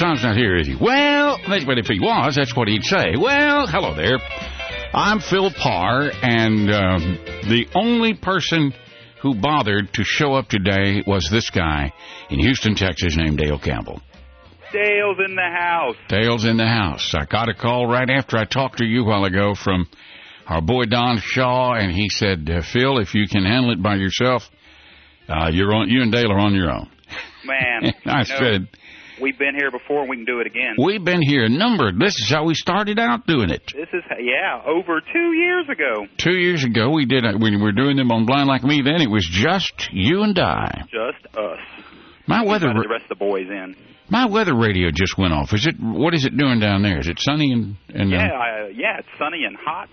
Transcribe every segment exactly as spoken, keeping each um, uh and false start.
Tom's not here, is he? Well, but if he was, that's what he'd say. Well, hello there. I'm Phil Parr, and um, the only person who bothered to show up today was this guy in Houston, Texas, named Dale Campbell. Dale's in the house. Dale's in the house. I got a call right after I talked to you a while ago from our boy Don Shaw, and he said, uh, Phil, if you can handle it by yourself, uh, you're on. You and Dale are on your own. Man, I you know, said, we've been here before, and we can do it again. We've been here a number. This is how we started out doing it. This is, yeah, over two years ago. Two years ago, we did it. We were doing them on Blind Like Me. Then it was just you and I. Just us. My weather. The rest of the boys in. My weather radio just went off. Is it? What is it doing down there? Is it sunny and? and yeah, uh, I, yeah, it's sunny and hot.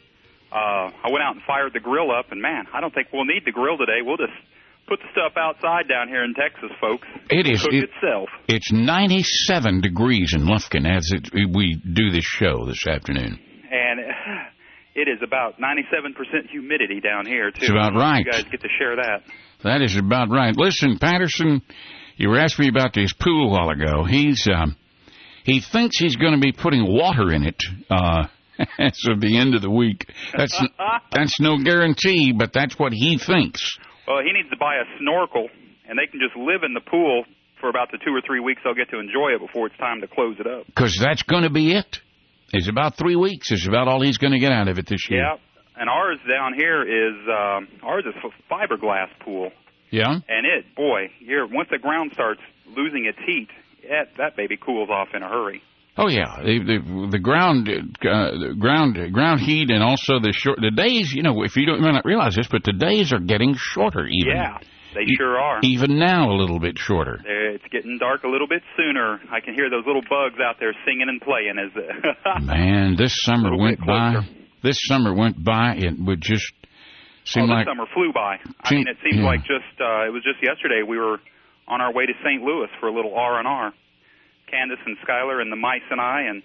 Uh, I went out and fired the grill up, and man, I don't think we'll need the grill today. We'll just put the stuff outside down here in Texas, folks. It is Cook it, itself. It's ninety-seven degrees in Lufkin as it, we do this show this afternoon. And it is about ninety-seven percent humidity down here, too. It's about right. You guys get to share that. That is about right. Listen, Patterson, you were asking me about this pool a while ago. He's um, he thinks he's going to be putting water in it uh, as of the end of the week. That's that's no guarantee, but that's what he thinks. Well, he needs to buy a snorkel, and they can just live in the pool for about the two or three weeks they'll get to enjoy it before it's time to close it up. Because that's going to be it. It's about three weeks. It's about all he's going to get out of it this year. Yeah, and ours down here is, um, ours is a fiberglass pool. Yeah? And it, boy, here once the ground starts losing its heat, that, that baby cools off in a hurry. Oh yeah, the the, the ground uh, ground ground heat, and also the short the days. You know, if you don't you might not realize this, but the days are getting shorter. Even yeah, they sure are. Even now, a little bit shorter. It's getting dark a little bit sooner. I can hear those little bugs out there singing and playing. As the man, this summer went by. This summer went by. It would just seem oh, this like summer flew by. I seem, mean, it seems yeah. like just uh, it was just yesterday we were on our way to Saint Louis for a little R and R. Candace and Skylar and the mice and I, and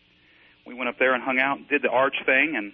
we went up there and hung out, did the arch thing, and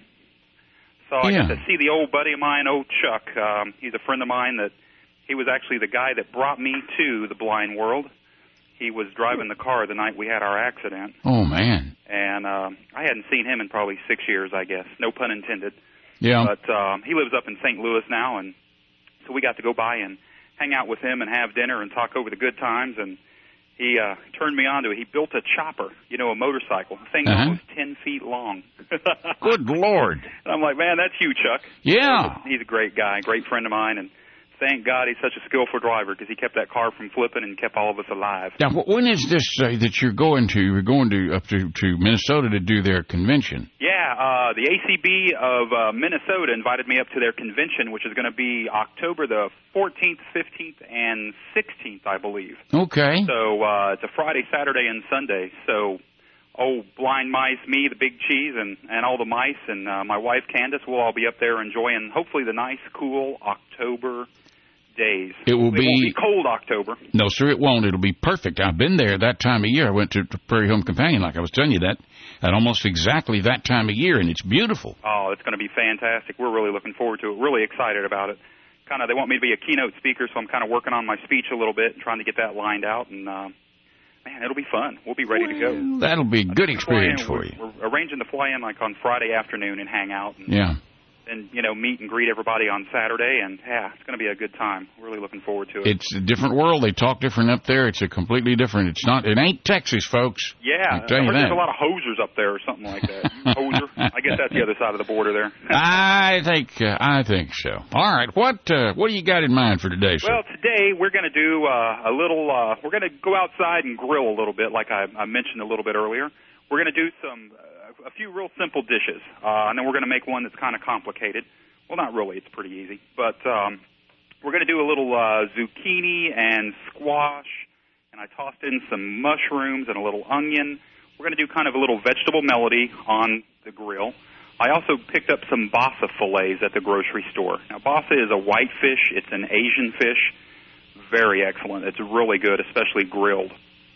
so I yeah. got to see the old buddy of mine, old Chuck. Um, he's a friend of mine that he was actually the guy that brought me to the blind world. He was driving the car the night we had our accident. Oh, man. And um, I hadn't seen him in probably six years, I guess. No pun intended. Yeah. But um, he lives up in Saint Louis now, and so we got to go by and hang out with him and have dinner and talk over the good times, and he uh, turned me on to it. He built a chopper, you know, a motorcycle. The thing uh-huh. was ten feet long. Good Lord. And I'm like, man, that's you, Chuck. Yeah. He's a great guy, great friend of mine, and thank God he's such a skillful driver because he kept that car from flipping and kept all of us alive. Now, when is this uh, that you're going to? You're going to up to, to Minnesota to do their convention. Yeah, uh, the A C B of uh, Minnesota invited me up to their convention, which is going to be October the fourteenth, fifteenth, and sixteenth, I believe. Okay. So uh, it's a Friday, Saturday, and Sunday. So, oh, blind mice, me, the big cheese, and, and all the mice, and uh, my wife, Candace, we'll all be up there enjoying, hopefully, the nice, cool October days. It will it be, won't be cold October. No, sir, it won't. It'll be perfect. I've been there that time of year. I went to, to Prairie Home Companion, like I was telling you that, at almost exactly that time of year, and it's beautiful. Oh, it's going to be fantastic. We're really looking forward to it. Really excited about it. Kind of, they want me to be a keynote speaker, so I'm kind of working on my speech a little bit and trying to get that lined out, and uh, man, it'll be fun. We'll be ready well, to go. That'll be a good experience for we're, you. We're arranging to fly in like on Friday afternoon and hang out. And, yeah. And, you know, meet and greet everybody on Saturday, and, yeah, it's going to be a good time. Really looking forward to it. It's a different world. They talk different up there. It's a completely different. It's not. It ain't Texas, folks. Yeah. I'll tell I you heard that. there's a lot of hosers up there or something like that. Hoser? I guess that's the other side of the border there. I think uh, I think so. All right. What uh, what do you got in mind for today, sir? Well, today we're going to do uh, a little, uh, we're going to go outside and grill a little bit, like I, I mentioned a little bit earlier. We're going to do some, uh, a few real simple dishes, uh, and then we're going to make one that's kind of complicated. Well, not really. It's pretty easy. But um, we're going to do a little uh, zucchini and squash, and I tossed in some mushrooms and a little onion. We're going to do kind of a little vegetable melody on the grill. I also picked up some basa fillets at the grocery store. Now, basa is a white fish. It's an Asian fish. Very excellent. It's really good, especially grilled.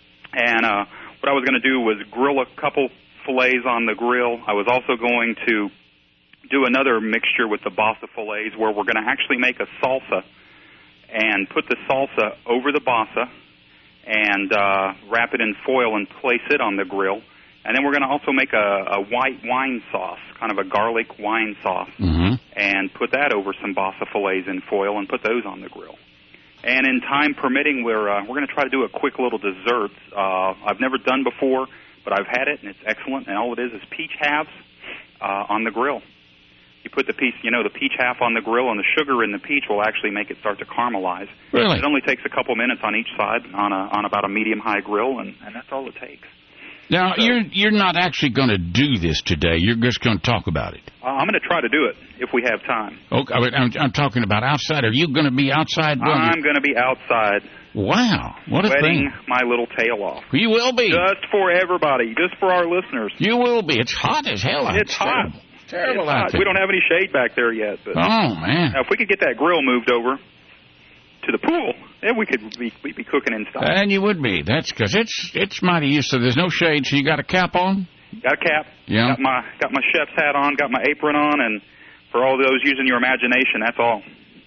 And uh, what I was going to do was grill a couple fillets on the grill. I was also going to do another mixture with the basa fillets where we're going to actually make a salsa and put the salsa over the basa and uh, wrap it in foil and place it on the grill. And then we're going to also make a, a white wine sauce, kind of a garlic wine sauce, mm-hmm. and put that over some bassa fillets in foil and put those on the grill. And in time permitting, we're uh, we're going to try to do a quick little dessert. Uh, I've never done before, but I've had it, and it's excellent. And all it is is peach halves uh, on the grill. You put the piece, you know, the peach half on the grill, and the sugar in the peach will actually make it start to caramelize. Really? It only takes a couple minutes on each side on a on about a medium-high grill, and, and that's all it takes. Now, so, you're you're not actually going to do this today. You're just going to talk about it. Uh, I'm going to try to do it if we have time. Okay, I'm, I'm talking about outside. Are you going to be outside? I'm going to be outside. Wow, what a sweating thing. my little tail off. You will be. Just for everybody, just for our listeners. You will be. It's hot as hell. It's hot. Terrible, terrible it's out hot. there. We don't have any shade back there yet. But oh, man. now, if we could get that grill moved over to the pool, then we could be, we'd be cooking inside. And you would be. That's because it's it's mighty used to. There's no shade, so you got a cap on? Got a cap. Yeah. Got my got my chef's hat on. Got my apron on, and for all those using your imagination, that's all.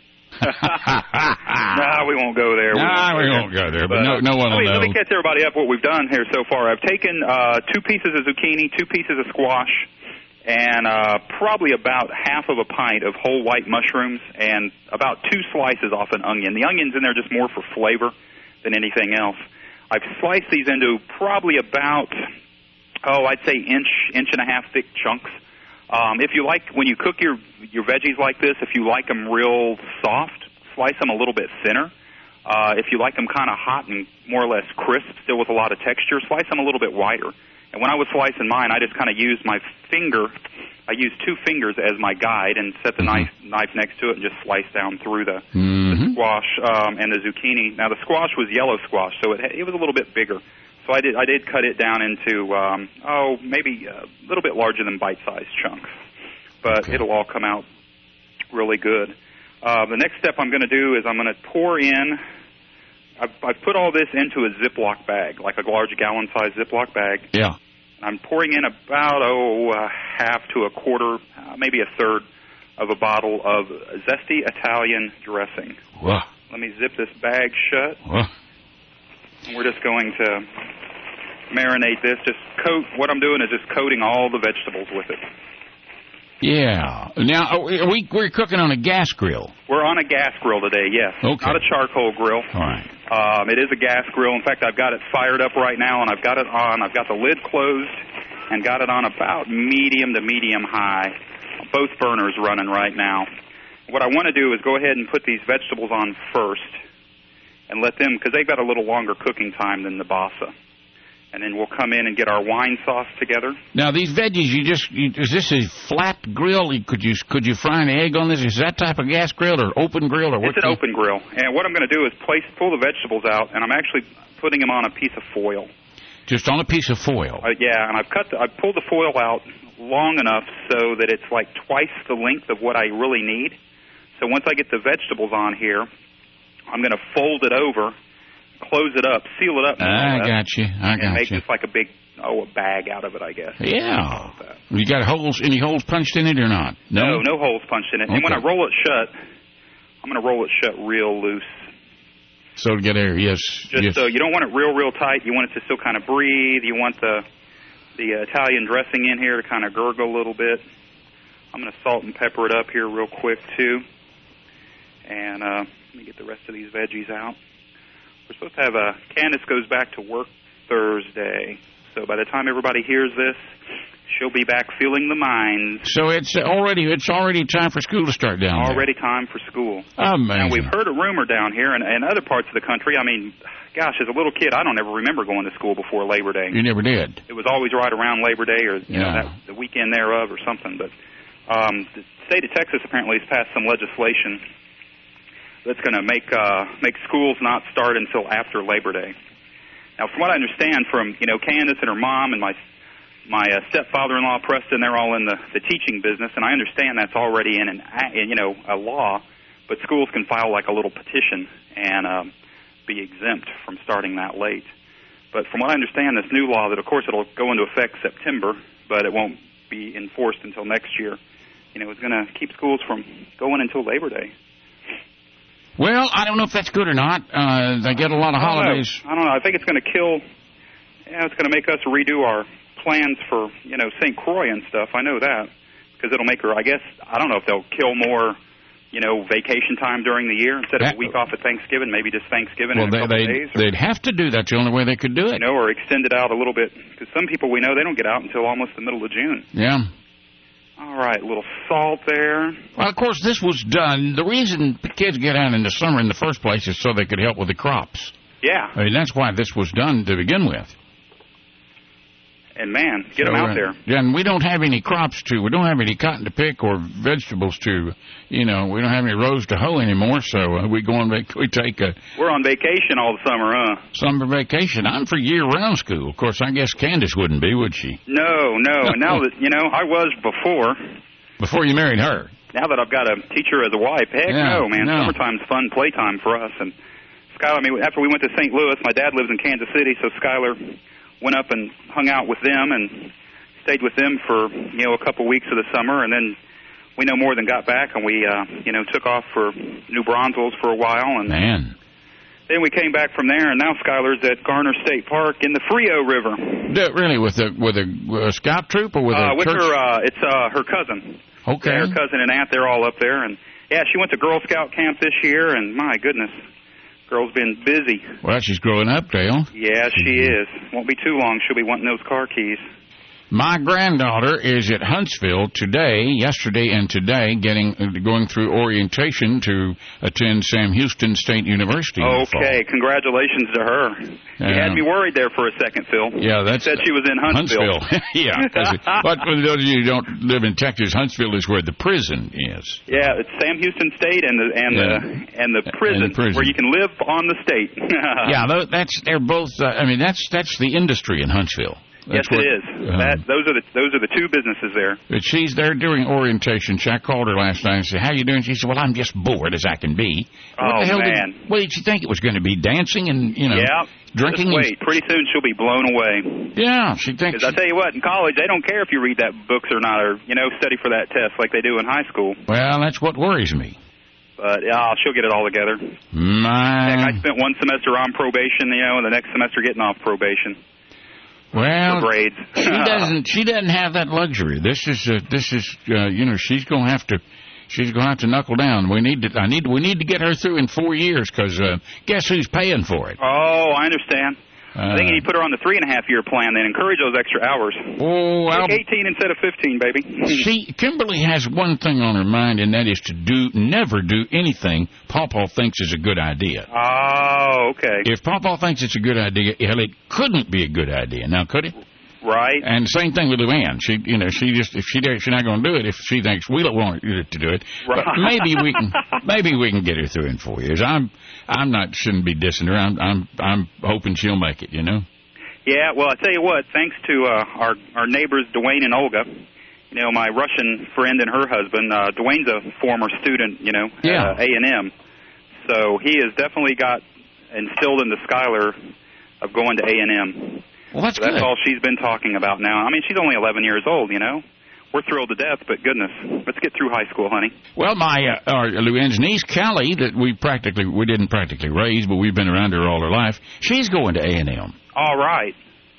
no, we won't go there. No, nah, we won't go there. But, but no, no one will let me, know. Let me catch everybody up what we've done here so far. I've taken uh, two pieces of zucchini, two pieces of squash, and uh, probably about half of a pint of whole white mushrooms, and about two slices off an onion. The onion's in there just more for flavor than anything else. I've sliced these into probably about, oh, I'd say inch, inch and a half thick chunks. Um, if you like, when you cook your your veggies like this, if you like them real soft, slice them a little bit thinner. Uh, if you like them kind of hot and more or less crisp, still with a lot of texture, slice them a little bit wider. And when I was slicing mine, I just kind of used my finger. I used two fingers as my guide and set the mm-hmm. knife knife next to it and just slice down through the, mm-hmm. the squash um, and the zucchini. Now the squash was yellow squash, so it it was a little bit bigger. So I did I did cut it down into um, oh maybe a little bit larger than bite-sized chunks, but okay. it'll all come out really good. Uh, the next step I'm going to do is I'm going to pour in. I've, I've put all this into a Ziploc bag, like a large gallon-sized Ziploc bag. Yeah. I'm pouring in about, oh, a half to a quarter, uh, maybe a third of a bottle of zesty Italian dressing. Whoa. Let me zip this bag shut. Whoa. And we're just going to marinate this. Just coat, what I'm doing is just coating all the vegetables with it. Yeah. Now, are we, we're cooking on a gas grill. We're on a gas grill today, yes. Okay. Not a charcoal grill. All right. Um, it is a gas grill. In fact, I've got it fired up right now, and I've got it on. I've got the lid closed and got it on about medium to medium high. Both burners running right now. What I want to do is go ahead and put these vegetables on first and let them, because they've got a little longer cooking time than the bassa. And then we'll come in and get our wine sauce together. Now, these veggies, you just, you, is this a flat grill? Could you could you fry an egg on this? Is that type of gas grill or open grill? Or what? It's an open grill. And what I'm going to do is place pull the vegetables out, and I'm actually putting them on a piece of foil. Just on a piece of foil? Uh, yeah, and I've cut. The, I've pulled the foil out long enough so that it's like twice the length of what I really need. So once I get the vegetables on here, I'm going to fold it over, close it up, seal it up. I got you. I got and make you. just like a big, oh, a bag out of it, I guess. Yeah. You got holes? Any holes punched in it or not? No, no, no holes punched in it. Okay. And when I roll it shut, I'm going to roll it shut real loose. So to get air, yes. Just yes. so you don't want it real, real tight. You want it to still kind of breathe. You want the the Italian dressing in here to kind of gurgle a little bit. I'm going to salt and pepper it up here real quick too. And uh, let me get the rest of these veggies out. We're supposed to have a, Candace goes back to work Thursday. So by the time everybody hears this, she'll be back feeling the mines. So it's already it's already time for school to start down there. Already time for school. Amazing. Now, we've heard a rumor down here and, and other parts of the country. I mean, gosh, as a little kid, I don't ever remember going to school before Labor Day. You never did. It was always right around Labor Day or you yeah. know that, the weekend thereof or something. But um, the state of Texas apparently has passed some legislation that's going to make uh, make schools not start until after Labor Day. Now, from what I understand from, you know, Candace and her mom and my my uh, stepfather-in-law, Preston, they're all in the, the teaching business, and I understand that's already in, an, in, you know, a law, but schools can file like a little petition and um, be exempt from starting that late. But from what I understand, this new law that, of course, it'll go into effect September, but it won't be enforced until next year, you know, is going to keep schools from going until Labor Day. Well, I don't know if that's good or not. Uh, they get a lot of I don't holidays. Know. I don't know. I think it's going to kill. Yeah, it's going to make us redo our plans for, you know, Saint Croix and stuff. I know that because it'll make her. I guess I don't know if they'll kill more, you know, vacation time during the year instead of that, a week off at Thanksgiving. Maybe just Thanksgiving well, in a they, couple they, of days. Or, they'd have to do that. That's the only way they could do it. You know, or extend it out a little bit because some people we know they don't get out until almost the middle of June. Yeah. All right, a little salt there. Well, of course, this was done. The reason the kids get out in the summer in the first place is so they could help with the crops. Yeah. I mean, that's why this was done to begin with. And, man, get so, them out uh, there. Yeah, and we don't have any crops to, we don't have any cotton to pick or vegetables to, you know, we don't have any rows to hoe anymore, so uh, we go on, vac- we take a... We're on vacation all the summer, huh? Summer vacation. I'm for year-round school. Of course, I guess Candace wouldn't be, would she? No, no. And now that, you know, I was before. Before you married her? Now that I've got a teacher as a wife, heck yeah, no, man. No. Summertime's fun playtime for us. And Skylar, I mean, after we went to Saint Louis, my dad lives in Kansas City, so Skylar went up and hung out with them and stayed with them for, you know, a couple weeks of the summer, and then we no more than got back, and we, uh, you know, took off for New Braunfels for a while, and Man. then we came back from there, and now Skylar's at Garner State Park in the Frio River. D- really, with a with a, with a scout troop or with uh, a with church? her, uh, it's uh, her cousin. Okay. Yeah, her cousin and aunt, they're all up there, and yeah, she went to Girl Scout camp this year, and my goodness, girl's been busy. Well, she's growing up, Dale. Yeah, she is. Won't be too long. She'll be wanting those car keys. My granddaughter is at Huntsville today, yesterday and today, getting going through orientation to attend Sam Houston State University. Okay, congratulations to her. You Yeah. had me worried there for a second, Phil. Yeah, that's You said she was in Huntsville. Huntsville. Yeah. 'cause it- but for those of you who don't live in Texas, Huntsville is where the prison is. Yeah, it's Sam Houston State and the and Yeah. the and the prison, And the prison. where you can live on the state. Yeah, tho- that's they're both. Uh, I mean, that's that's the industry in Huntsville. Yes, That's it what- is. um, that those are the those are the two businesses there. But she's there doing orientation. I called her last night and said, "How you doing?" She said, "Well, I'm just bored as I can be." What Oh, the hell man. Did, what did she think it was going to be? Dancing and you know, Yeah, drinking. Just and- wait, pretty soon she'll be blown away. Yeah, she thinks. Because I tell you what, in college they don't care if you read that books or not, or you know, study for that test like they do in high school. Well, that's what worries me. But yeah, she'll get it all together. My. Heck, I spent one semester on probation, you know, and the next semester getting off probation. Well, For grades. she doesn't. She doesn't have that luxury. This is. Uh, this is. Uh, you know, she's going to have to. She's going to have to knuckle down. We need to. I need. We need to get her through in four years because uh, guess who's paying for it? Oh, I understand. Uh, I think you need to put her on the three and a half year plan. Then encourage those extra hours. Oh, Like I'll, eighteen instead of fifteen, baby. she Kimberly has one thing on her mind, and that is to do never do anything Pawpaw thinks is a good idea. Oh, okay. If Pawpaw thinks it's a good idea, hell, it couldn't be a good idea. Now, could it? Right. And same thing with Luann. She, you know, she just if she she's not going to do it if she thinks we don't want her to do it. Right. But maybe we can maybe we can get her through in four years. I'm I'm not shouldn't be dissing her. I'm I'm I'm hoping she'll make it. You know. Yeah, well, I tell you what, thanks to uh, our our neighbors Dwayne and Olga, you know, my Russian friend and her husband, uh, Dwayne's a former student, you know, Yeah. at uh, A and M. So he has definitely got instilled into Skylar of going to A and M. Well, that's So that's good. all she's been talking about now. I mean, she's only eleven years old, you know. We're thrilled to death, but goodness, let's get through high school, honey. Well, my uh, our Luann's niece Callie, that we practically we didn't practically raise, but we've been around her all her life. She's going to A and M. All right.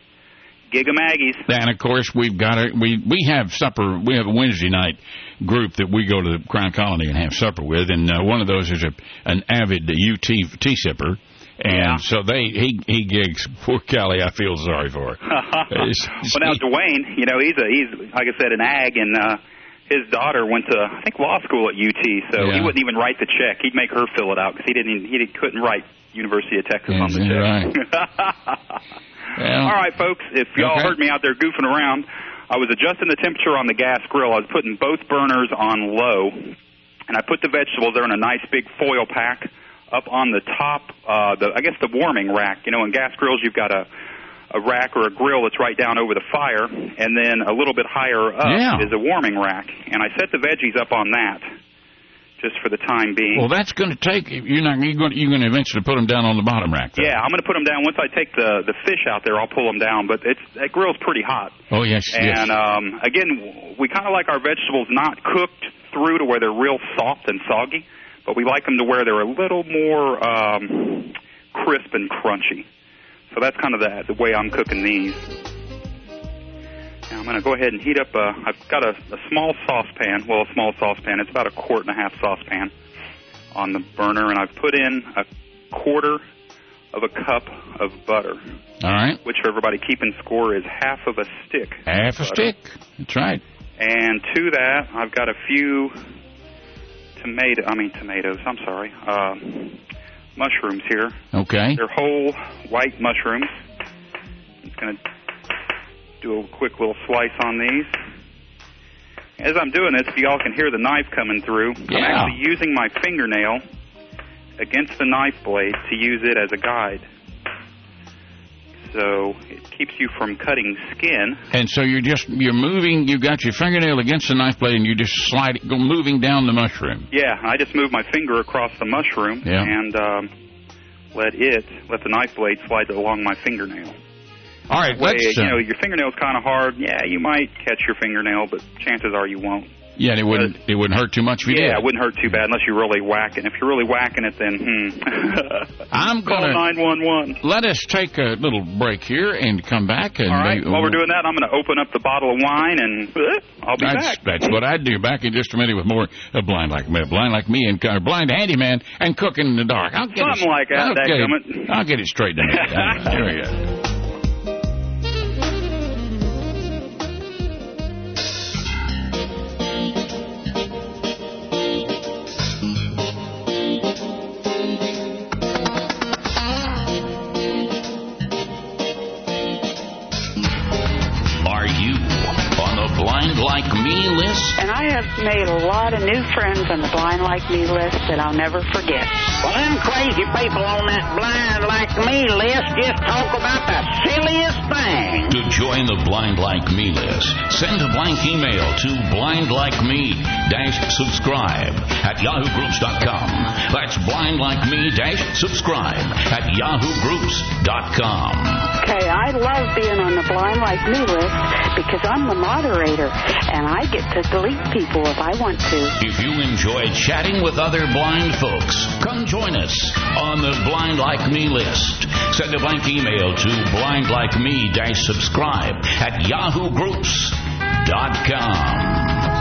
Giga Maggie's. And of course, we've got her. We we have supper. We have a Wednesday night group that we go to the Crown Colony and have supper with, and uh, one of those is a an avid U T tea sipper. And Yeah. so they he he gigs. Poor Callie, I feel sorry for her. It's- Well, now Dwayne, you know, he's a he's like I said an ag, and uh, his daughter went to I think law school at U T, so Yeah. he wouldn't even write the check. He'd make her fill it out because he didn't he didn't, couldn't write University of Texas on the That's check. Well, All right, folks, if y'all Okay. heard me out there goofing around, I was adjusting the temperature on the gas grill. I was putting both burners on low, and I put the vegetables there in a nice big foil pack up on the top, uh, the I guess the warming rack. You know, in gas grills, you've got a a rack or a grill that's right down over the fire, and then a little bit higher up Yeah. is a warming rack. And I set the veggies up on that, just for the time being. well, that's going to take. You're not. You're going. You're going to eventually put them down on the bottom rack. Though. Yeah, I'm going to put them down. Once I take the the fish out there, I'll pull them down. But it's that grill's pretty hot. Oh yes. yes. And um, again, we kind of like our vegetables not cooked through to where they're real soft and soggy. but we like them to where they're a little more um, crisp and crunchy. So that's kind of the, the way I'm cooking these. Now I'm going to go ahead and heat up a, I've got a, a small saucepan, well, a small saucepan. It's about a quart and a half saucepan on the burner, and I've put in a quarter of a cup of butter. All right. Which, for everybody keeping score, is half of a stick. Half a stick. That's right. And to that, I've got a few tomato, I mean tomatoes, I'm sorry, uh, mushrooms here. Okay. They're whole white mushrooms. I'm just going to do a quick little slice on these. As I'm doing this, if y'all can hear the knife coming through, yeah. I'm actually using my fingernail against the knife blade to use it as a guide. So it keeps you from cutting skin. And so you're just, you're moving, you got your fingernail against the knife blade and you just slide it, go moving down the mushroom. Yeah, I just move my finger across the mushroom yeah. and um, let it, let the knife blade slide along my fingernail. All right, way, let's... You uh, know, your fingernail's kind of hard. Yeah, you might catch your fingernail, but chances are you won't. Yeah, it wouldn't, it wouldn't hurt too much if you yeah, did. Yeah, it wouldn't hurt too bad unless you're really whacking. If you're really whacking it, then, hmm. I'm going to... Call nine one one. Let us take a little break here and come back. And all right, uh, while we're doing that, I'm going to open up the bottle of wine, and uh, I'll be that's, back. That's what I'd do. Back in just a minute with more of Blind Like Me, Blind Like Me, and uh, Blind Handyman, and Cooking in the Dark. I'll get Something it, like that, I'll that get comment. it, I'll get it straight in a minute. Here we go. Blind Like Me list? And I have made a lot of new friends on the Blind Like Me list that I'll never forget. Well, them crazy people on that Blind Like Me list just talk about the silliest thing. To join the Blind Like Me list, send a blank email to blindlikeme dash subscribe at yahoo groups dot com. That's blindlikeme dash subscribe at yahoo groups dot com. Okay, I love being on the Blind Like Me list because I'm the moderator, and I get to delete people if I want to. If you enjoy chatting with other blind folks, come join us on the Blind Like Me list. Send a blank email to blindlikeme dash subscribe at yahoo groups dot com.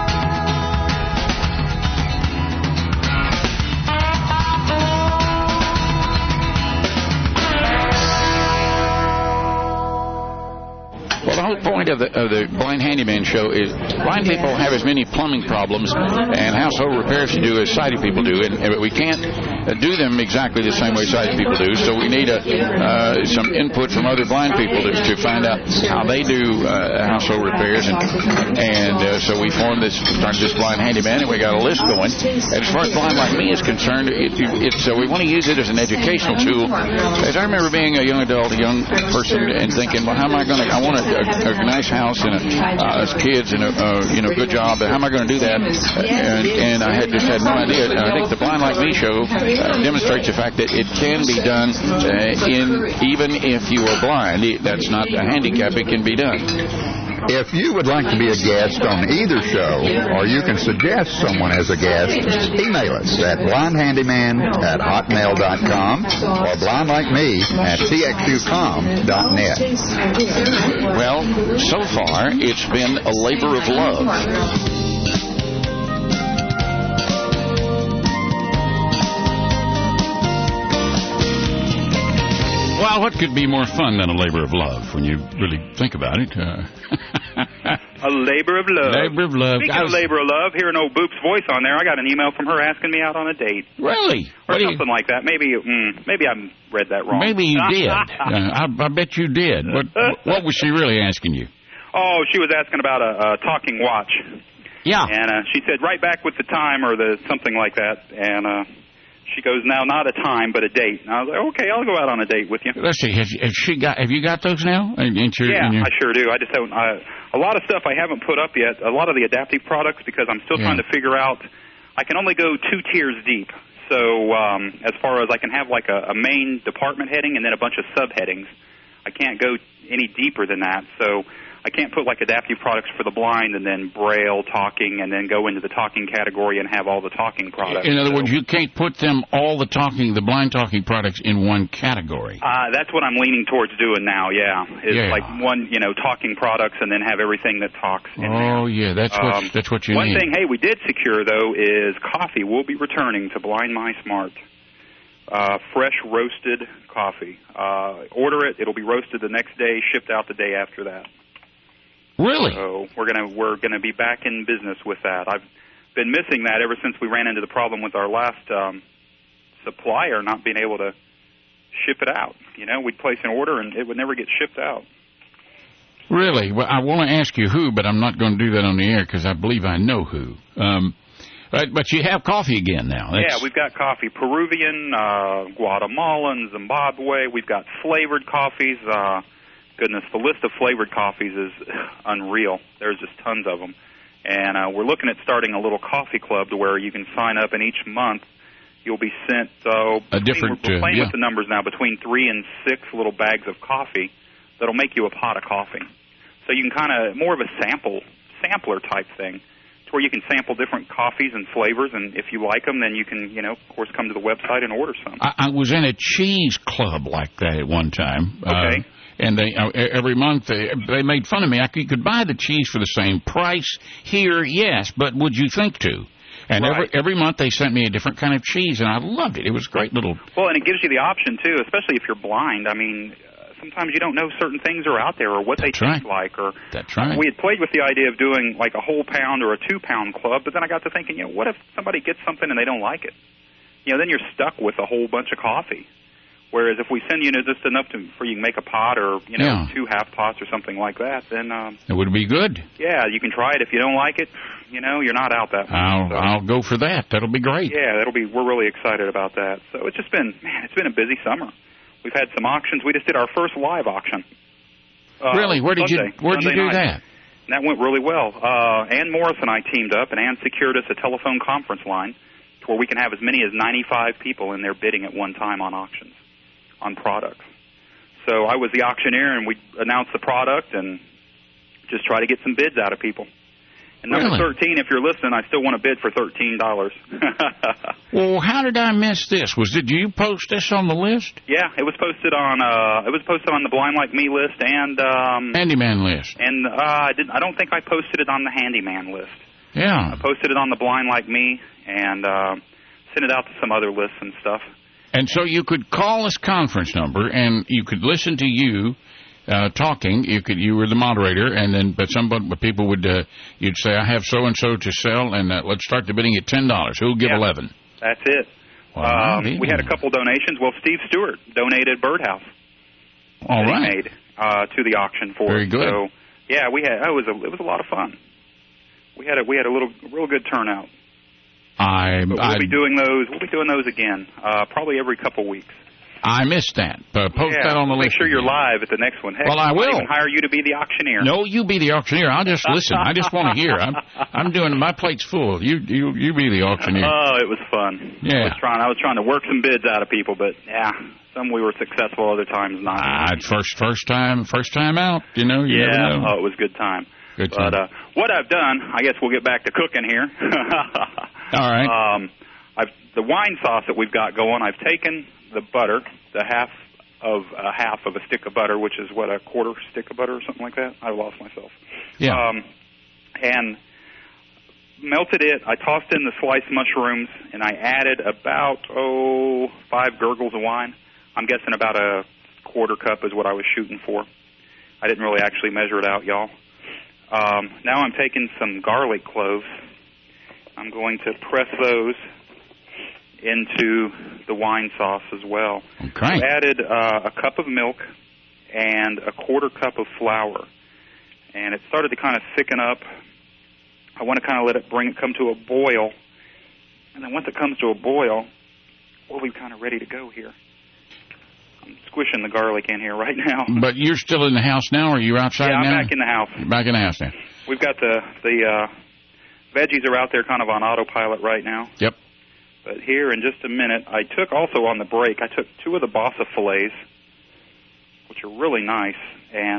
Well, the whole point of the, of the Blind Handyman show is blind people have as many plumbing problems and household repairs to do as sighted people do, and, and we can't uh, do them exactly the same way sighted people do, so we need a, uh, some input from other blind people to, to find out how they do uh, household repairs, and, and uh, so we formed this, started this Blind Handyman, and we got a list going. And as far as Blind Like Me is concerned, it, it's uh, we want to use it as an educational tool. As I remember being a young adult, a young person, and thinking, well, how am I going to, I want to A, a nice house and a, uh, as kids and a uh, you know good job. But how am I going to do that? And, and I had just had no idea. And I think the Blind Like Me show uh, demonstrates the fact that it can be done uh, in even if you are blind. That's not a handicap. It can be done. If you would like to be a guest on either show, or you can suggest someone as a guest, email us at blindhandyman at hotmail dot com or blindlikeme at t x u com dot net. Well, so far, it's been a labor of love. Well, what could be more fun than a labor of love when you really think about it? Uh, a labor of love. Labor of love. Speaking of labor of love, hearing old Boop's voice on there, I got an email from her asking me out on a date. Really? Or what something you... like that. Maybe mm, maybe I read that wrong. Maybe you did. uh, I, I bet you did. What, what was she really asking you? Oh, she was asking about a, a talking watch. Yeah. And uh, she said, right back with the time or the something like that. And uh, she goes, now not a time, but a date. And I was like, okay, I'll go out on a date with you. Let's see. Have, have she got? Have you got those now? In, in your, yeah, in your... I sure do. I just haven't. I, a lot of stuff I haven't put up yet. A lot of the adaptive products because I'm still yeah. trying to figure out. I can only go two tiers deep. So um, as far as I can have like a, a main department heading and then a bunch of subheadings. I can't go any deeper than that. So I can't put like adaptive products for the blind and then Braille talking and then go into the talking category and have all the talking products. In other so, words, you can't put them all the talking, the blind talking products in one category. Uh, that's what I'm leaning towards doing now. Yeah, is yeah. like one, you know, talking products and then have everything that talks in there. Oh yeah, that's what um, that's what you one need. One thing, hey, we did secure though is coffee. We'll be returning to Blind My Smart. Uh, fresh roasted coffee. Uh, order it; it'll be roasted the next day, shipped out the day after that. Really? So we're gonna we're gonna be back in business with that. I've been missing that ever since we ran into the problem with our last um, supplier not being able to ship it out. You know, we'd place an order and it would never get shipped out. Really? Well, I want to ask you who, but I'm not going to do that on the air because I believe I know who. Um, But, but you have coffee again now. That's... Yeah, we've got coffee. Peruvian, uh, Guatemalan, Zimbabwe. We've got flavored coffees. Uh, goodness, the list of flavored coffees is unreal. There's just tons of them. And uh, we're looking at starting a little coffee club to where you can sign up, and each month you'll be sent uh, a different. We're playing uh, yeah. with the numbers now, between three and six little bags of coffee that'll make you a pot of coffee. So you can kind of, more of a sample, sampler type thing, to where you can sample different coffees and flavors, and if you like them, then you can, you know, of course, come to the website and order some. I, I was in a cheese club like that at one time. Okay. Uh, and they uh, every month they, they made fun of me. I could, you could buy the cheese for the same price here, yes, but would you think to? And right. every every month they sent me a different kind of cheese, and I loved it. It was a great little... Well, and it gives you the option, too, especially if you're blind. I mean... Sometimes you don't know certain things are out there or what That's they taste right. like. Or That's right. We had played with the idea of doing like a whole pound or a two-pound club, but then I got to thinking, you know, what if somebody gets something and they don't like it? You know, then you're stuck with a whole bunch of coffee. Whereas if we send you, you know, just enough to, for you can make a pot or, you know, yeah. two half pots or something like that, then... Um, it would be good. Yeah, you can try it. If you don't like it, you know, you're not out that much. I'll, so. I'll go for that. That'll be great. Yeah, that'll be... We're really excited about that. So it's just been, man, it's been a busy summer. We've had some auctions. We just did our first live auction. Uh, really? Where did Sunday, you Where did you do night. that? And that went really well. Uh, Ann Morris and I teamed up, and Ann secured us a telephone conference line to where we can have as many as ninety-five people in there bidding at one time on auctions, on products. So I was the auctioneer, and we announced the product and just try to get some bids out of people. And number really? thirteen, if you're listening, I still want to bid for thirteen dollars. Well, how did I miss this? Was did you post this on the list? Yeah, it was posted on uh, it was posted on the Blind Like Me list and um, Handyman list. And uh, I didn't. I don't think I posted it on the Handyman list. Yeah. I posted it on the Blind Like Me and uh, sent it out to some other lists and stuff. And so you could call this conference number, and you could listen to you. Uh, talking, you could you were the moderator, and then but some but people would uh, you'd say I have so and so to sell, and uh, let's start the bidding at ten dollars. Who'll give yeah, eleven? That's it. Wow, um, we had a couple donations. Well, Steve Stewart donated Birdhouse. All that right. He made uh, to the auction for Very us. good. So yeah, we had oh, it was a it was a lot of fun. We had a we had a little real good turnout. I but we'll I, be doing those. We'll be doing those again, uh, probably every couple weeks. I missed that. Uh, post yeah, that on the make list. Make sure you're again. live at the next one. Heck, well, I might will. even hire you to be the auctioneer. No, you be the auctioneer. I'll just listen. I just want to hear. I'm I'm doing my plate's full. You you you be the auctioneer. Oh, it was fun. Yeah. I was trying. I was trying to work some bids out of people, but yeah, some we were successful, other times not. Ah, first first time first time out. You know. You yeah. Never know. Oh, it was a good time. Good time. But uh, what I've done, I guess we'll get back to cooking here. All right. Um, I've the wine sauce that we've got going. I've taken the butter, the half. of a half of a stick of butter, which is, what, a quarter stick of butter or something like that? I lost myself. Yeah. Um, and melted it. I tossed in the sliced mushrooms, and I added about, oh, five gurgles of wine. I'm guessing about a quarter cup is what I was shooting for. I didn't really actually measure it out, y'all. Um, now I'm taking some garlic cloves. I'm going to press those into the wine sauce as well. Okay. I added uh, a cup of milk and a quarter cup of flour, and it started to kind of thicken up. I want to kind of let it bring it come to a boil, and then once it comes to a boil, we'll be kind of ready to go here. I'm squishing the garlic in here right now. But you're still in the house now, or are you outside yeah, I'm now? back in the house. You're back in the house now. We've got the the uh, veggies are out there kind of on autopilot right now. Yep. But here in just a minute, I took also on the break, I took two of the Bossa fillets, which are really nice, and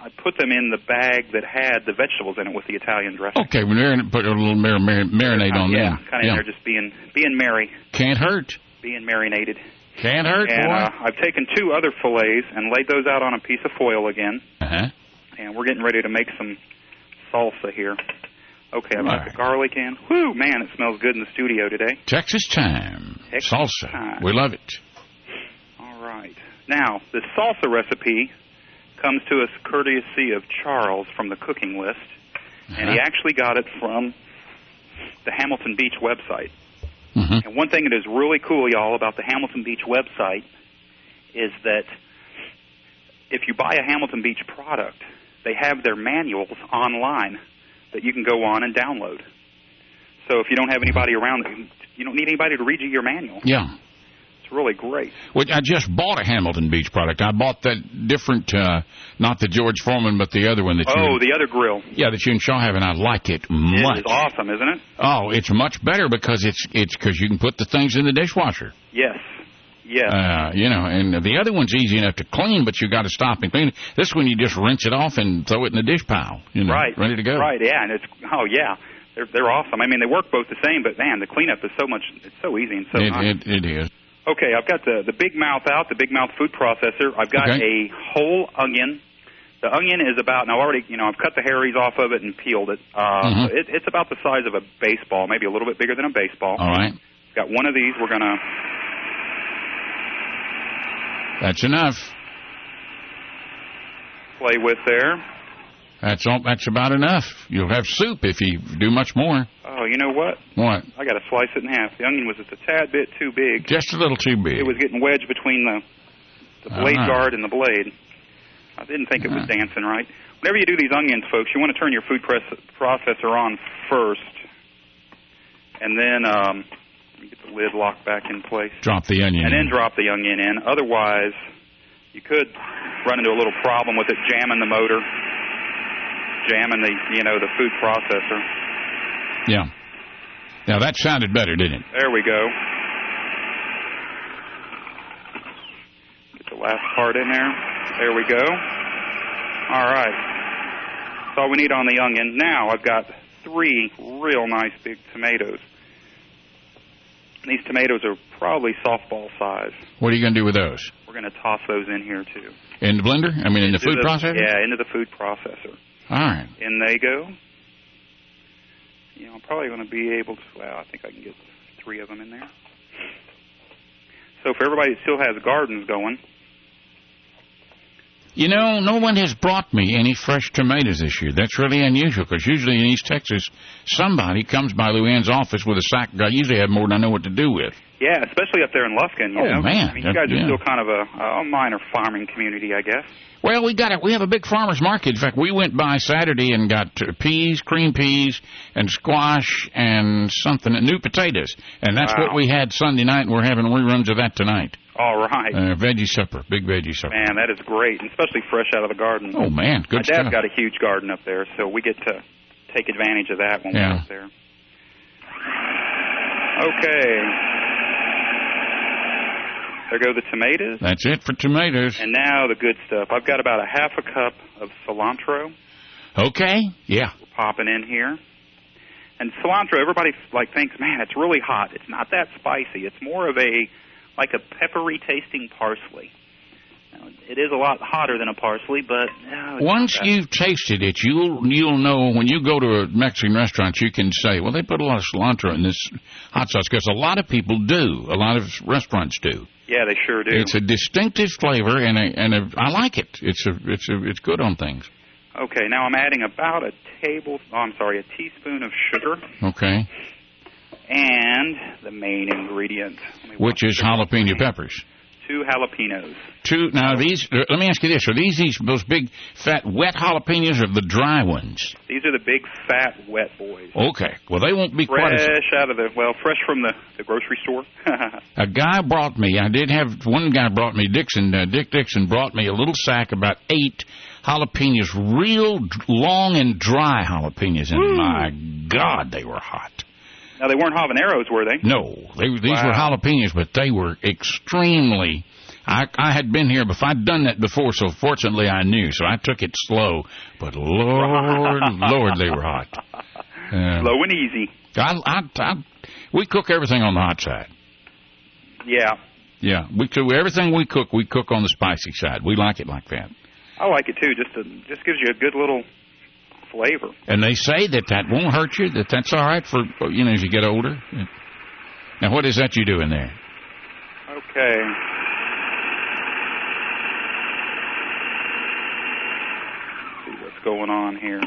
I put them in the bag that had the vegetables in it with the Italian dressing. Okay, we marin- put a little mar- mar- marinade on yeah, them. kind of Yeah, in there just being being merry, can't hurt. being marinated. Can't hurt, And boy. uh, I've taken two other fillets and laid those out on a piece of foil again. Uh-huh. And we're getting ready to make some salsa here. Okay, I've got Right. the garlic in. Whew, man, it smells good in the studio today. Texas time. Texas Salsa. time. We love it. All right. Now, the salsa recipe comes to us courtesy of Charles from the cooking list. And he Uh-huh. actually got it from the Hamilton Beach website. Mm-hmm. And one thing that is really cool, y'all, about the Hamilton Beach website is that if you buy a Hamilton Beach product, they have their manuals online that you can go on and download. So if you don't have anybody around, you don't need anybody to read you your manual. Yeah. It's really great. Well, I just bought a Hamilton Beach product. I bought that different, uh, not the George Foreman, but the other one that you. Oh, the other grill. Yeah, that you and Shaw have, and I like it much. It is awesome, isn't it? Oh, it's much better because it's it's because you can put the things in the dishwasher. Yes. Yes. Uh, you know, and the other one's easy enough to clean, but you got to stop and clean it. This one you just rinse it off and throw it in the dish pile. You know, right. ready to go. Right. Yeah, and it's oh yeah, they're they're awesome. I mean, they work both the same, but man, the cleanup is so much. It's so easy and so It, nice. it, it is. Okay, I've got the, the Big Mouth out, the Big Mouth food processor. I've got Okay. a whole onion. The onion is about, now already, you know, I've cut the hairies off of it and peeled it. Uh, Mhm. it it's about the size of a baseball, maybe a little bit bigger than a baseball. All right. Got one of these we're going to That's enough. play with there. That's all, that's about enough. You'll have soup if you do much more. Oh, you know what? What? I got to slice it in half. The onion was just a tad bit too big. Just a little too big. It was getting wedged between the, the blade Ah. guard and the blade. I didn't think it was Ah. dancing right. Whenever you do these onions, folks, you want to turn your food press, processor on first, and then um, let me get the lid locked back in place, Drop the onion. and in. then drop the onion in. Otherwise, you could run into a little problem with it jamming the motor, jamming the you know the food processor. Yeah. Now that sounded better, didn't it? There we go. Get the last part in there. There we go. All right. That's all we need on the onion. Now I've got three real nice big tomatoes. These tomatoes are probably softball size. What are you going to do with those? We're going to toss those in here too. In the blender? I mean, in the Into food processor? Yeah, into the food processor. All right. In they go. You know, I'm probably going to be able to, well, I think I can get three of them in there. So for everybody that still has gardens going. You know, no one has brought me any fresh tomatoes this year. That's really unusual because usually in East Texas, somebody comes by Luann's office with a sack. I usually have more than I know what to do with. Yeah, especially up there in Lufkin, you Oh, know. man. I mean, you guys Yeah. are still kind of a, a minor farming community, I guess. Well, we got a, we have a big farmer's market. In fact, we went by Saturday and got uh, peas, cream peas, and squash, and something, new potatoes. And that's Wow. what we had Sunday night, and we're having reruns of that tonight. All right. Uh, veggie supper, big veggie supper. Man, that is great, and especially fresh out of the garden. Oh, man, good My stuff. dad's got a huge garden up there, so we get to take advantage of that when Yeah. we're up there. Okay. There go the tomatoes. That's it for tomatoes. And now the good stuff. I've got about a half a cup of cilantro Okay, yeah. popping in here. And cilantro, everybody like thinks, man, it's really hot. It's not that spicy. It's more of a like a peppery tasting parsley. Now, it is a lot hotter than a parsley, but no, it's Once not that. you've tasted it, you'll you'll know when you go to a Mexican restaurant, you can say, well, they put a lot of cilantro in this hot sauce, because a lot of people do. A lot of restaurants do. Yeah, they sure do. It's a distinctive flavor, and a, and a, I like it. It's a it's a it's good on things. Okay, now I'm adding about a table, oh, I'm sorry, a teaspoon of sugar, Okay, and the main ingredient, Let me which walk is through jalapeno it. peppers. Two jalapenos. Two. Now these. uh, Let me ask you this: are these these those big fat wet jalapenos or the dry ones? These are the big fat wet boys. Okay. Well, they won't be quite as. Fresh out of the, well, fresh from the, the grocery store. A guy brought me, I did have, one guy brought me, Dixon, uh, Dick Dixon brought me a little sack, about eight jalapenos, real d- long and dry jalapenos, and Woo. my God, they were hot. Now, they weren't habaneros, were they? No, they, these Wow. were jalapenos, but they were extremely I, I had been here before. I'd done that before, so fortunately I knew. So I took it slow. But Lord, Lord, they were hot. Uh, Slow and easy. I, I, I, we cook everything on the hot side. Yeah. Yeah, we cook everything we cook. We cook on the spicy side. We like it like that. I like it too. Just to, just gives you a good little flavor. And they say that that won't hurt you. That that's all right for you know as you get older. Now, what is that you do in there? Okay. Let's see what's going on here.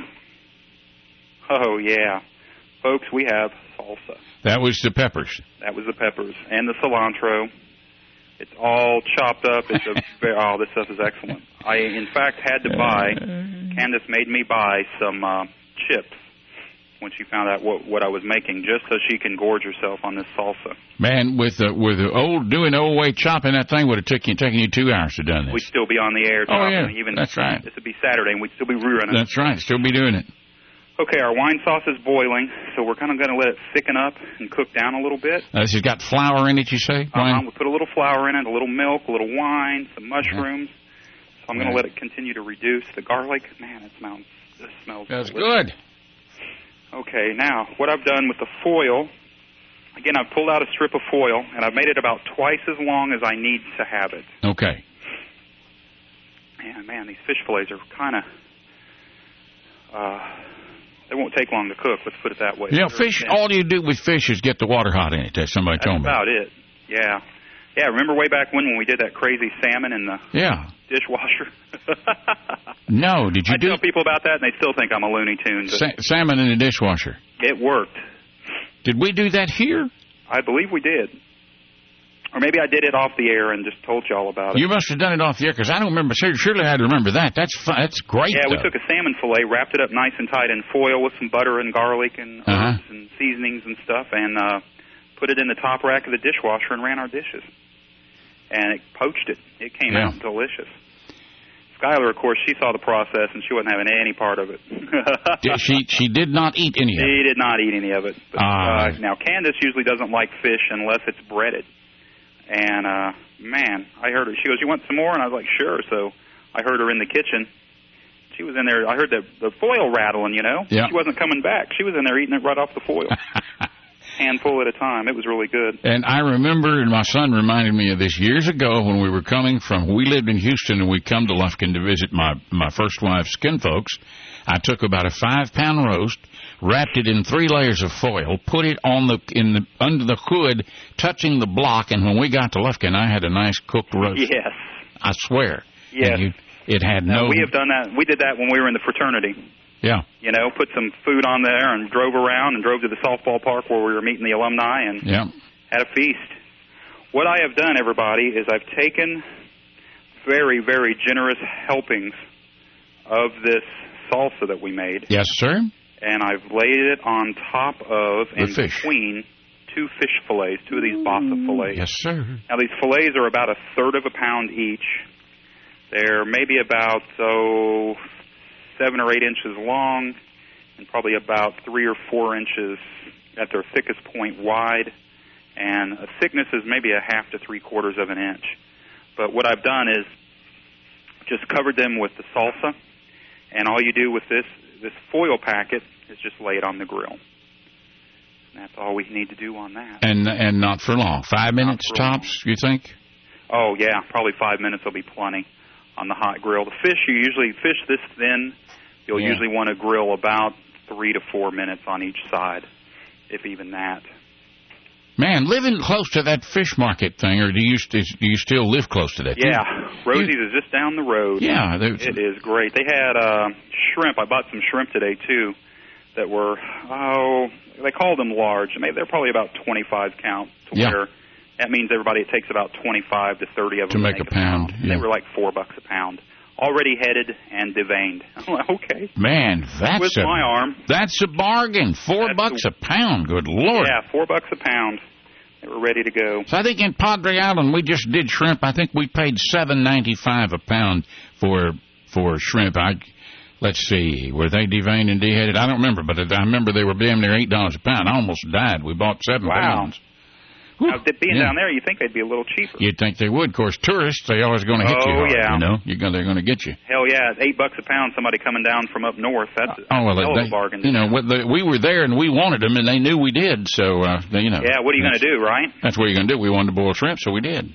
Oh yeah, folks, we have salsa. That was the peppers. That was the peppers and the cilantro. It's all chopped up. It's a very, oh, this stuff is excellent. I, in fact, had to buy, Candace made me buy some uh, chips when she found out what, what I was making, just so she can gorge herself on this salsa. Man, with the, with the old, doing the old way chopping that thing would have took you, taken you two hours to do this. We'd still be on the air. Oh, yeah, even, that's right. This would be Saturday, and we'd still be rerunning. That's right, still be doing it. Okay, our wine sauce is boiling, so we're kind of going to let it thicken up and cook down a little bit. Uh, this has got flour in it, you say? Uh-huh. We'll put a little flour in it, a little milk, a little wine, some mushrooms. So I'm going to let it continue to reduce. The garlic, man, it smells, it smells That's delicious. good. Okay, now, what I've done with the foil, again, I've pulled out a strip of foil, and I've made it about twice as long as I need to have it. Okay. And, man, these fish fillets are kind of... Uh, They won't take long to cook, let's put it that way. You know, fish, all you do with fish is get the water hot in it. That's somebody That's told me. That's about it, yeah. Yeah, remember way back when when we did that crazy salmon in the yeah. dishwasher? No, did you I do... I tell people about that, and they still think I'm a Looney Tune. But Sa- salmon in the dishwasher. It worked. Did we do that here? I believe we did. Or maybe I did it off the air and just told you all about it. You must have done it off the air, because I don't remember. Surely I'd remember that. That's fun. That's great, Yeah, we though. took a salmon fillet, wrapped it up nice and tight in foil with some butter and garlic and herbs uh-huh. and seasonings and stuff, and uh, put it in the top rack of the dishwasher and ran our dishes. And it poached it. It came yeah. out delicious. Skylar, of course, she saw the process, and she wasn't having any part of it. did she she did not eat any of it? She did not eat any of it. But, uh, uh, now, Candace usually doesn't like fish unless it's breaded. And, uh, man, I heard her. She goes, you want some more? And I was like, sure. So I heard her in the kitchen. She was in there. I heard the, the foil rattling, you know. Yeah. She wasn't coming back. She was in there eating it right off the foil. Handful at a time. It was really good. And I remember, and my son reminded me of this years ago when we were coming from, we lived in Houston, and we'd come to Lufkin to visit my, my first wife's kinfolks. I took about a five-pound roast, wrapped it in three layers of foil, put it on the in the under the hood, touching the block, and when we got to Lufkin, I had a nice cooked roast. Yes. I swear. Yes. You, it had no... Now, we have done that. We did that when we were in the fraternity. Yeah. You know, put some food on there and drove around and drove to the softball park where we were meeting the alumni and yeah. had a feast. What I have done, everybody, is I've taken very, very generous helpings of this salsa that we made. Yes, sir. And I've laid it on top of the and fish. between two fish fillets, two of these bassa fillets. Yes, sir. Now, these fillets are about a third of a pound each. They're maybe about, oh, seven or eight inches long and probably about three or four inches at their thickest point wide. And a thickness is maybe a half to three quarters of an inch. But what I've done is just covered them with the salsa. And all you do with this this foil packet is just lay it on the grill. And that's all we need to do on that. And and not for long. Five minutes long. tops, you think? Oh, yeah, probably five minutes will be plenty on the hot grill. The fish, you usually, fish this thin, you'll yeah. usually want to grill about three to four minutes on each side, if even that. Man, living close to that fish market thing, or do you, st- do you still live close to that? Yeah, you, Rosie's you, is just down the road. Yeah. It is great. They had uh, shrimp. I bought some shrimp today, too, that were, oh, they called them large. Maybe they're probably about twenty-five count to yeah. where that means everybody, it takes about twenty-five to thirty of them to make, to make a pound. pound. Yeah. They were like four bucks a pound. Already headed and deveined. I'm like, okay. Man, that's With a, my arm. That's a bargain. Four That's bucks a, a pound. Good Lord. Yeah, four bucks a pound. They were ready to go. So I think in Padre Island we just did shrimp. I think we paid seven ninety five a pound for for shrimp. I let's see, were they deveined and deheaded? I don't remember, but I remember they were damn near eight dollars a pound. I almost died. We bought seven wow. pounds. Now, being yeah. down there, you think they'd be a little cheaper. You'd think they would. Of course, tourists, they always going to hit oh, you hard, yeah. you know. You're gonna, they're going to get you. Hell yeah, it's eight bucks a pound, somebody coming down from up north. That's uh, oh, well, a hell they, of a bargain. You know, what the, we were there and we wanted them, and they knew we did, so, uh, they, you know. Yeah, what are you going to do, right? That's what you're going to do. We wanted to boil shrimp, so we did.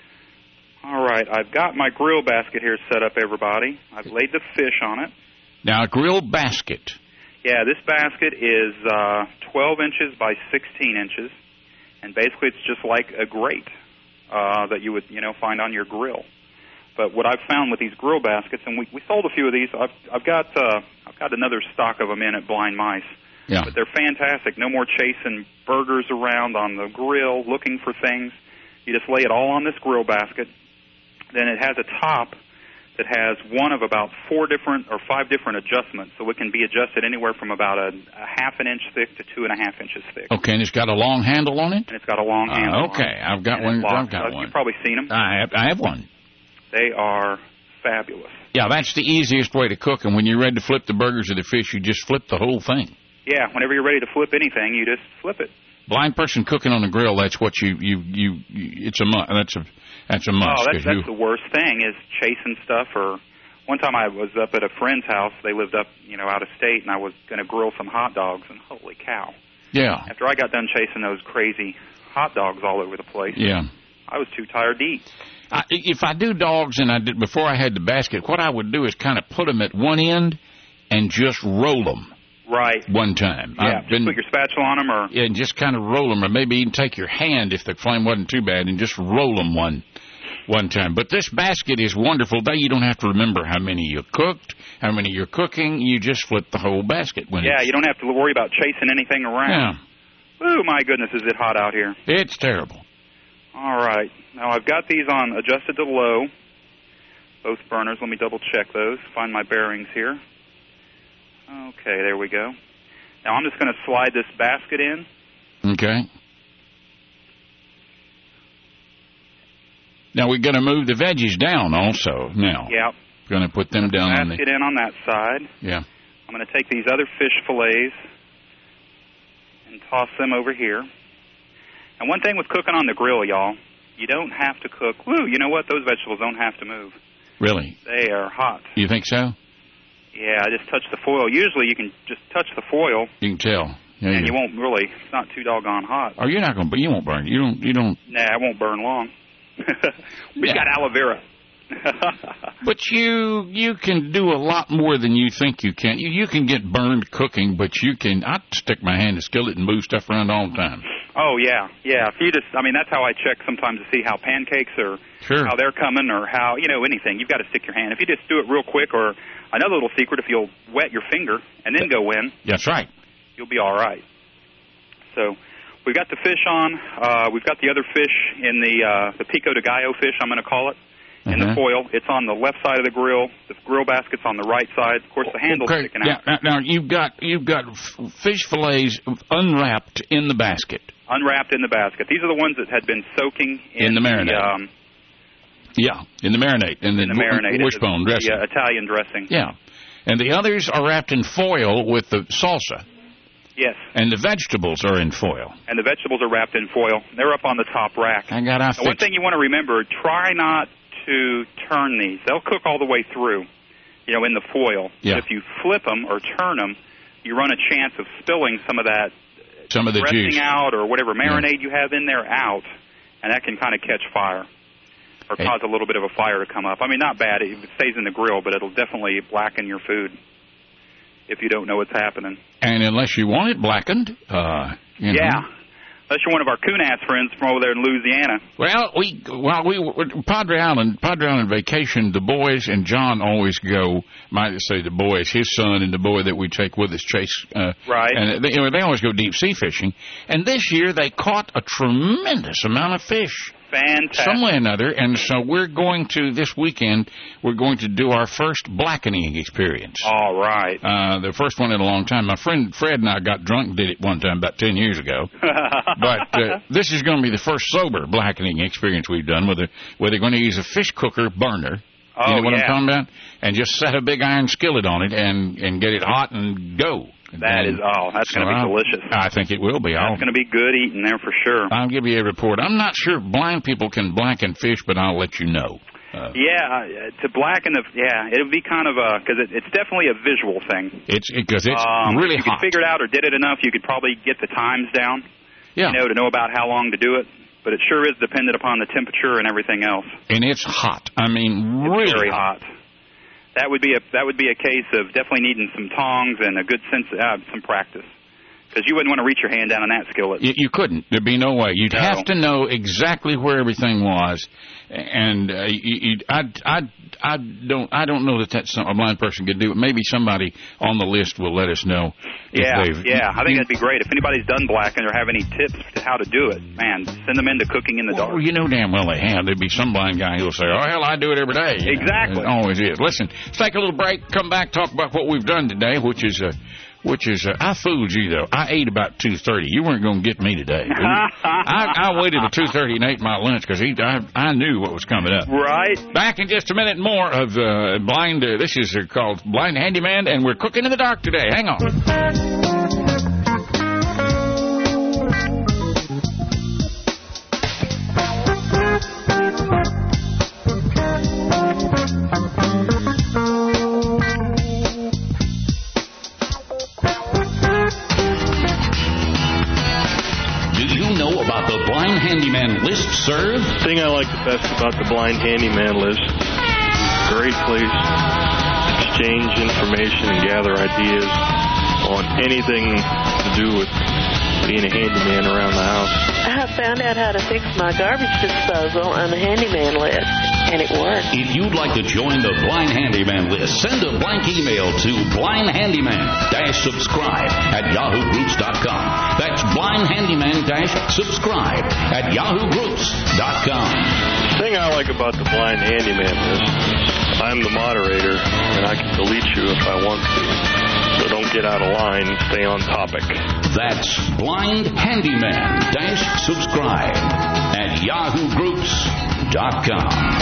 All right, I've got my grill basket here set up, everybody. I've laid the fish on it. Now, a grill basket. Yeah, this basket is uh, twelve inches by sixteen inches, and basically it's just like a grate uh, that you would, you know, find on your grill. But what I've found with these grill baskets, and we, we sold a few of these. I've I've got uh, I've got another stock of them in at Blind Mice. Yeah. But they're fantastic. No more chasing burgers around on the grill looking for things. You just lay it all on this grill basket. Then it has a top that has one of about four different or five different adjustments, so it can be adjusted anywhere from about a, a half an inch thick to two and a half inches thick. Okay, and it's got a long handle on it? And it's got a long handle. Uh, okay, on it. I've got and one. I've got uh, one. You've probably seen them. I have, I have one. They are fabulous. Yeah, that's the easiest way to cook them. When you're ready to flip the burgers or the fish, you just flip the whole thing. Yeah, whenever you're ready to flip anything, you just flip it. Blind person cooking on the grill, that's what you you you. you it's a mu- that's a that's a must. Oh, that's, that's you, the worst thing is chasing stuff. Or one time I was up at a friend's house. They lived up, you know, out of state, and I was going to grill some hot dogs. And holy cow! Yeah. After I got done chasing those crazy hot dogs all over the place, yeah, I was too tired to eat. I, if I do dogs and I did before I had the basket, what I would do is kind of put them at one end and just roll them. Right. One time. Yeah, I've just been, put your spatula on them, or yeah, and just kind of roll them, or maybe even take your hand if the flame wasn't too bad, and just roll them one, one time. But this basket is wonderful. There you don't have to remember how many you cooked, how many you're cooking. You just flip the whole basket. When yeah, it's, you don't have to worry about chasing anything around. Yeah. Ooh, my goodness, is it hot out here? It's terrible. All right. Now, I've got these on adjusted to low, both burners. Let me double-check those, find my bearings here. Okay, there we go. Now, I'm just going to slide this basket in. Okay. Now, we're going to move the veggies down also now. Yeah. Going to put them put down the on the... basket in on that side. Yeah. I'm going to take these other fish fillets and toss them over here. And one thing with cooking on the grill, y'all, you don't have to cook. Woo, you know what? Those vegetables don't have to move. Really? They are hot. You think so? Yeah, I just touch the foil. Usually you can just touch the foil. You can tell. Yeah, and you won't really, it's not too doggone hot. Oh, you're not going to, you won't burn. You don't, you don't. Nah, it won't burn long. We've yeah. got aloe vera. But you you can do a lot more than you think you can. You, you can get burned cooking, but you can, I stick my hand in the skillet and move stuff around all the time. Oh, yeah, yeah. If you just, I mean, that's how I check sometimes to see how pancakes are, sure. how they're coming, or how, you know, anything. You've got to stick your hand. If you just do it real quick, or another little secret, if you'll wet your finger and then go in. That's right. You'll be all right. So we've got the fish on. Uh, we've got the other fish in the, uh, the pico de gallo fish, I'm going to call it. In uh-huh. the foil. It's on the left side of the grill. The grill basket's on the right side. Of course, the handle's okay. sticking yeah. out. Now, now you've got you've got f- fish fillets unwrapped in the basket. Unwrapped in the basket. These are the ones that had been soaking in, in the marinade. The, um, yeah, in the marinade. In the, in the marinade. wishbone the, dressing. The uh, Italian dressing. Yeah. And the others are wrapped in foil with the salsa. Yes. And the vegetables are in foil. And the vegetables are wrapped in foil. They're up on the top rack. I got I One thing you want to remember, try not to turn these. They'll cook all the way through, you know, in the foil. Yeah. If you flip them or turn them, you run a chance of spilling some of that some of the dressing juice out or whatever marinade yeah. you have in there out, and that can kind of catch fire or hey. cause a little bit of a fire to come up. I mean, not bad. It stays in the grill, but it'll definitely blacken your food if you don't know what's happening. And unless you want it blackened, uh, you yeah. know. Unless you're one of our coon-ass friends from over there in Louisiana. Well, we while we were Padre Island, Padre Island vacation, the boys and John always go. Might say the boys, his son and the boy that we take with us, Chase. Uh, right. And they, you know, they always go deep sea fishing. And this year they caught a tremendous amount of fish. Fantastic. Some way or another, and so we're going to, this weekend, we're going to do our first blackening experience. All right. Uh, the first one in a long time. My friend Fred and I got drunk and did it one time about ten years ago. But uh, this is going to be the first sober blackening experience we've done, where, the, where they're going to use a fish cooker burner. Oh, you know what yeah. I'm talking about? And just set a big iron skillet on it and, and get it hot and go. That And is, oh, that's so going to be I, delicious. I think it will be. I'll, That's going to be good eating there for sure. I'll give you a report. I'm not sure blind people can blacken fish, but I'll let you know. Uh, yeah, to blacken the, yeah, it would be kind of a, because it, it's definitely a visual thing. It's because it's um, really if you hot. could figure it out or did it enough, you could probably get the times down, yeah. you know, to know about how long to do it. But it sure is dependent upon the temperature and everything else. And it's hot. I mean, really it's very hot. hot. That would be a that would be a case of definitely needing some tongs and a good sense, uh, some practice. Because you wouldn't want to reach your hand down on that skillet. You, you couldn't. There'd be no way. You'd no. have to know exactly where everything was, and uh, you, you, I, I, I don't, I don't know that that's something a blind person could do. Maybe somebody on the list will let us know. If Yeah, they've, yeah. I think you, that'd be great. If anybody's done blacking or have any tips to how to do it, man, send them into Cooking in the well, Dark. you know damn well they have. There'd be some blind guy who'll say, "Oh hell, I do it every day." You Exactly. know, it always is. Listen, let's take a little break. Come back, talk about what we've done today, which is. Uh, Which is, uh, I fooled you, though. I ate about two thirty. You weren't going to get me today. I, I waited till two thirty and ate my lunch because I, I knew what was coming up. Right. Back in just a minute, more of uh, Blind, uh, this is uh, called Blind Handyman, and we're cooking in the dark today. Hang on. Handyman list serve? The thing I like the best about the Blind Handyman list is a great place to exchange information and gather ideas on anything to do with being a handyman around the house. I found out how to fix my garbage disposal on the handyman list, and it worked. If you'd like to join the Blind Handyman list, send a blank email to blindhandyman-subscribe at yahoo groups dot com. That's blindhandyman-subscribe at yahoo groups dot com. The thing I like about the Blind Handyman list is I'm the moderator, and I can delete you if I want to. So don't get out of line, stay on topic. That's blind handyman dash subscribe at yahoo groups dot com.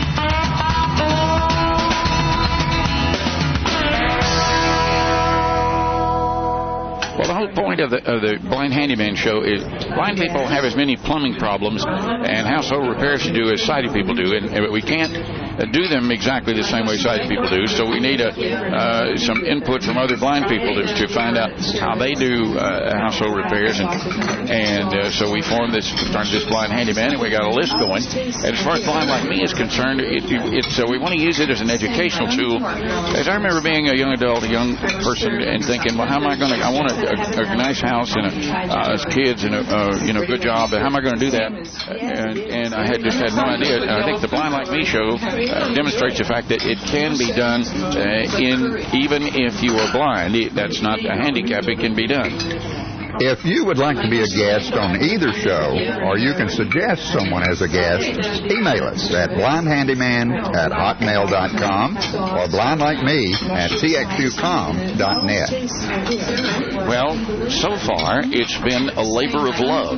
Well, the whole point of the, of the Blind Handyman show is blind people have as many plumbing problems and household repairs to do as sighted people do, and, and we can't uh, do them exactly the same way sighted people do. So we need a, uh, some input from other blind people to, to find out how they do uh, household repairs, and and uh, so we formed this, started this Blind Handyman, and we got a list going. And as far as Blind Like Me is concerned, it, it's uh, we want to use it as an educational tool. As I remember being a young adult, a young person, and thinking, well, how am I going to? I want to. A, a nice house and a, uh, as kids and a uh, you know good job. But how am I going to do that? And, and I had just had no idea. I think the Blind Like Me show uh, demonstrates the fact that it can be done uh, in even if you are blind. That's not a handicap. It can be done. If you would like to be a guest on either show, or you can suggest someone as a guest, email us at blindhandyman at hotmail dot com or blindlikeme at t x u com dot net. Well, so far, it's been a labor of love.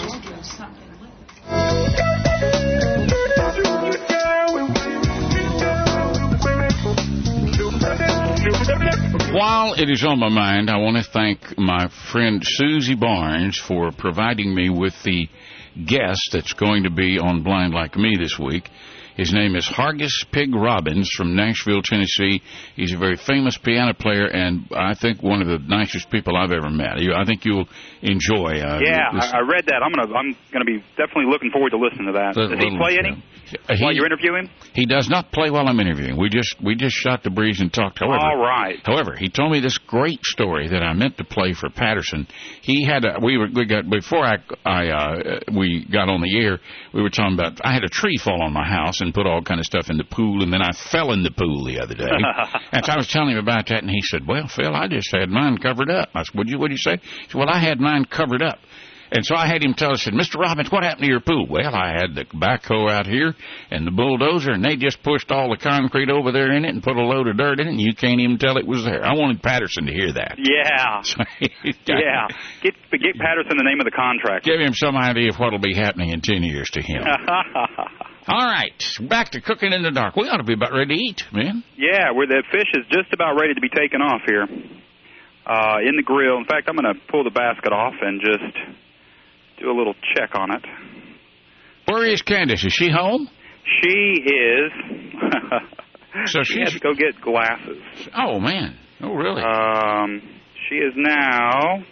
While it is on my mind, I want to thank my friend Susie Barnes for providing me with the guest that's going to be on Blind Like Me this week. His name is Hargis Pig Robbins from Nashville, Tennessee. He's a very famous piano player, and I think one of the nicest people I've ever met. I think you'll enjoy. Uh, yeah, this. I, I read that. I'm gonna I'm gonna be definitely looking forward to listening to that. Does he play any uh, he, while you're interviewing? He does not play while I'm interviewing. We just we just shot the breeze and talked. However, all right. However, he told me this great story that I meant to play for Patterson. He had a, we were we got before I I uh, we got on the air. We were talking about I had a tree fall on my house and put all kind of stuff in the pool, and then I fell in the pool the other day. And so I was telling him about that, and he said, "Well, Phil, I just had mine covered up." I said, "What'd you what'd you say?" He said, "Well, I had mine covered up." And so I had him tell us, said, "Mister Robbins, what happened to your pool?" Well, I had the backhoe out here and the bulldozer, and they just pushed all the concrete over there in it and put a load of dirt in it, and you can't even tell it was there. I wanted Patterson to hear that. Yeah. So yeah. Get, get Patterson the name of the contract. Give him some idea of what will be happening in ten years to him. All right, back to Cooking in the Dark. We ought to be about ready to eat, man. Yeah, where the fish is just about ready to be taken off here. uh, in the grill. In fact, I'm going to pull the basket off and just do a little check on it. Where is Candace? Is she home? She is. So she she's... has to go get glasses. Oh, man. Oh, really? Um, she is now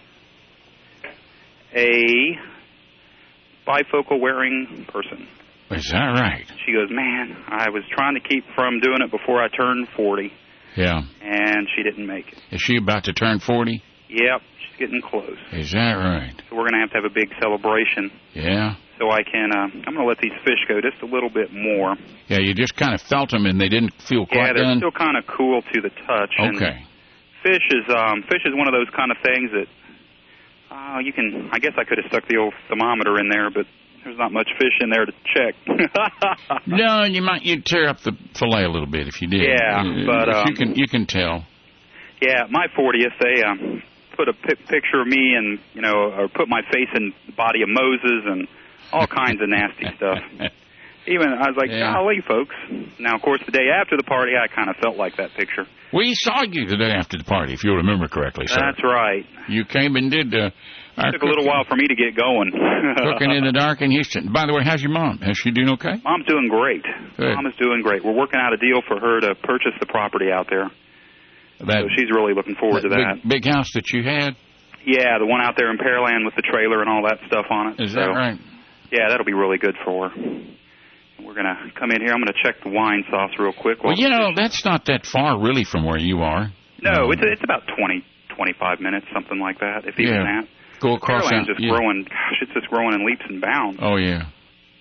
a bifocal wearing person. Is that right? She goes, man, I was trying to keep from doing it before I turned forty. Yeah. And she didn't make it. Is she about to turn forty? Yep, she's getting close. Is that right? So we're going to have to have a big celebration. Yeah. So I can, uh, I'm going to let these fish go just a little bit more. Yeah, you just kind of felt them and they didn't feel quite Yeah, they're done? still kind of cool to the touch. Okay. And fish is, um, fish is one of those kind of things that, uh, you can, I guess I could have stuck the old thermometer in there, but there's not much fish in there to check. No, you might, you'd tear up the fillet a little bit if you did. Yeah, uh, but, um, you can, you can tell. Yeah, my fortieth, they, um, put a p- picture of me and, you know, or put my face in the body of Moses and all kinds of nasty stuff. Even, I was like, yeah. golly, folks. Now, of course, the day after the party, I kind of felt like that picture. We saw you the day after the party, if you remember correctly, sir. That's right. You came and did... Uh, it took a little while for me to get going. Cooking in the dark in Houston. By the way, how's your mom? Is she doing okay? Mom's doing great. Good. Mom is doing great. We're working out a deal for her to purchase the property out there. That, so she's really looking forward that to that. Big, big house that you had? Yeah, the one out there in Pearland with the trailer and all that stuff on it. Is so, that right? Yeah, that'll be really good for her. We're going to come in here. I'm going to check the wine sauce real quick. Well, you know, that's not that far, really, from where you are. No, um, it's it's about twenty, twenty-five minutes, something like that, if even yeah. that. Go across Pearland's that. just Yeah. growing. Gosh, it's just growing in leaps and bounds. Oh, yeah.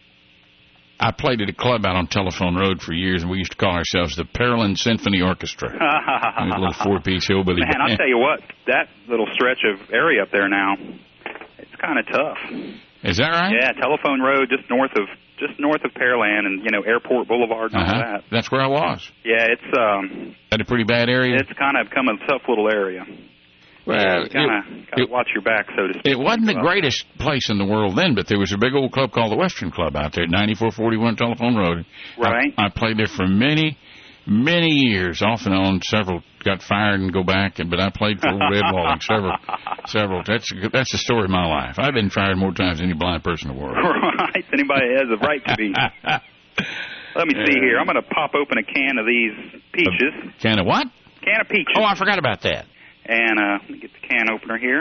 I played at a club out on Telephone Road for years, and we used to call ourselves the Pearland Symphony Orchestra. A little four-piece hillbilly Man, band. I'll tell you what, that little stretch of area up there now, it's kind of tough. Is that right? Yeah, Telephone Road, just north of just north of Pearland, and you know Airport Boulevard and uh-huh. all that. That's where I was. Yeah, it's um. That a pretty bad area? It's kind of become a tough little area. Well, you kind of got to watch your back, so to speak. It wasn't the greatest place in the world then, but there was a big old club called the Western Club out there at ninety-four forty-one Telephone Road. Right. I, I played there for many, many years, off and on. Several got fired and go back, but I played for old Red Walling several, several. That's that's the story of my life. I've been fired more times than any blind person in the world. Right. Anybody has a right to be. Let me see here. I'm going to pop open a can of these peaches. A can of what? Can of peaches. Oh, I forgot about that. And uh, let me get the can opener here.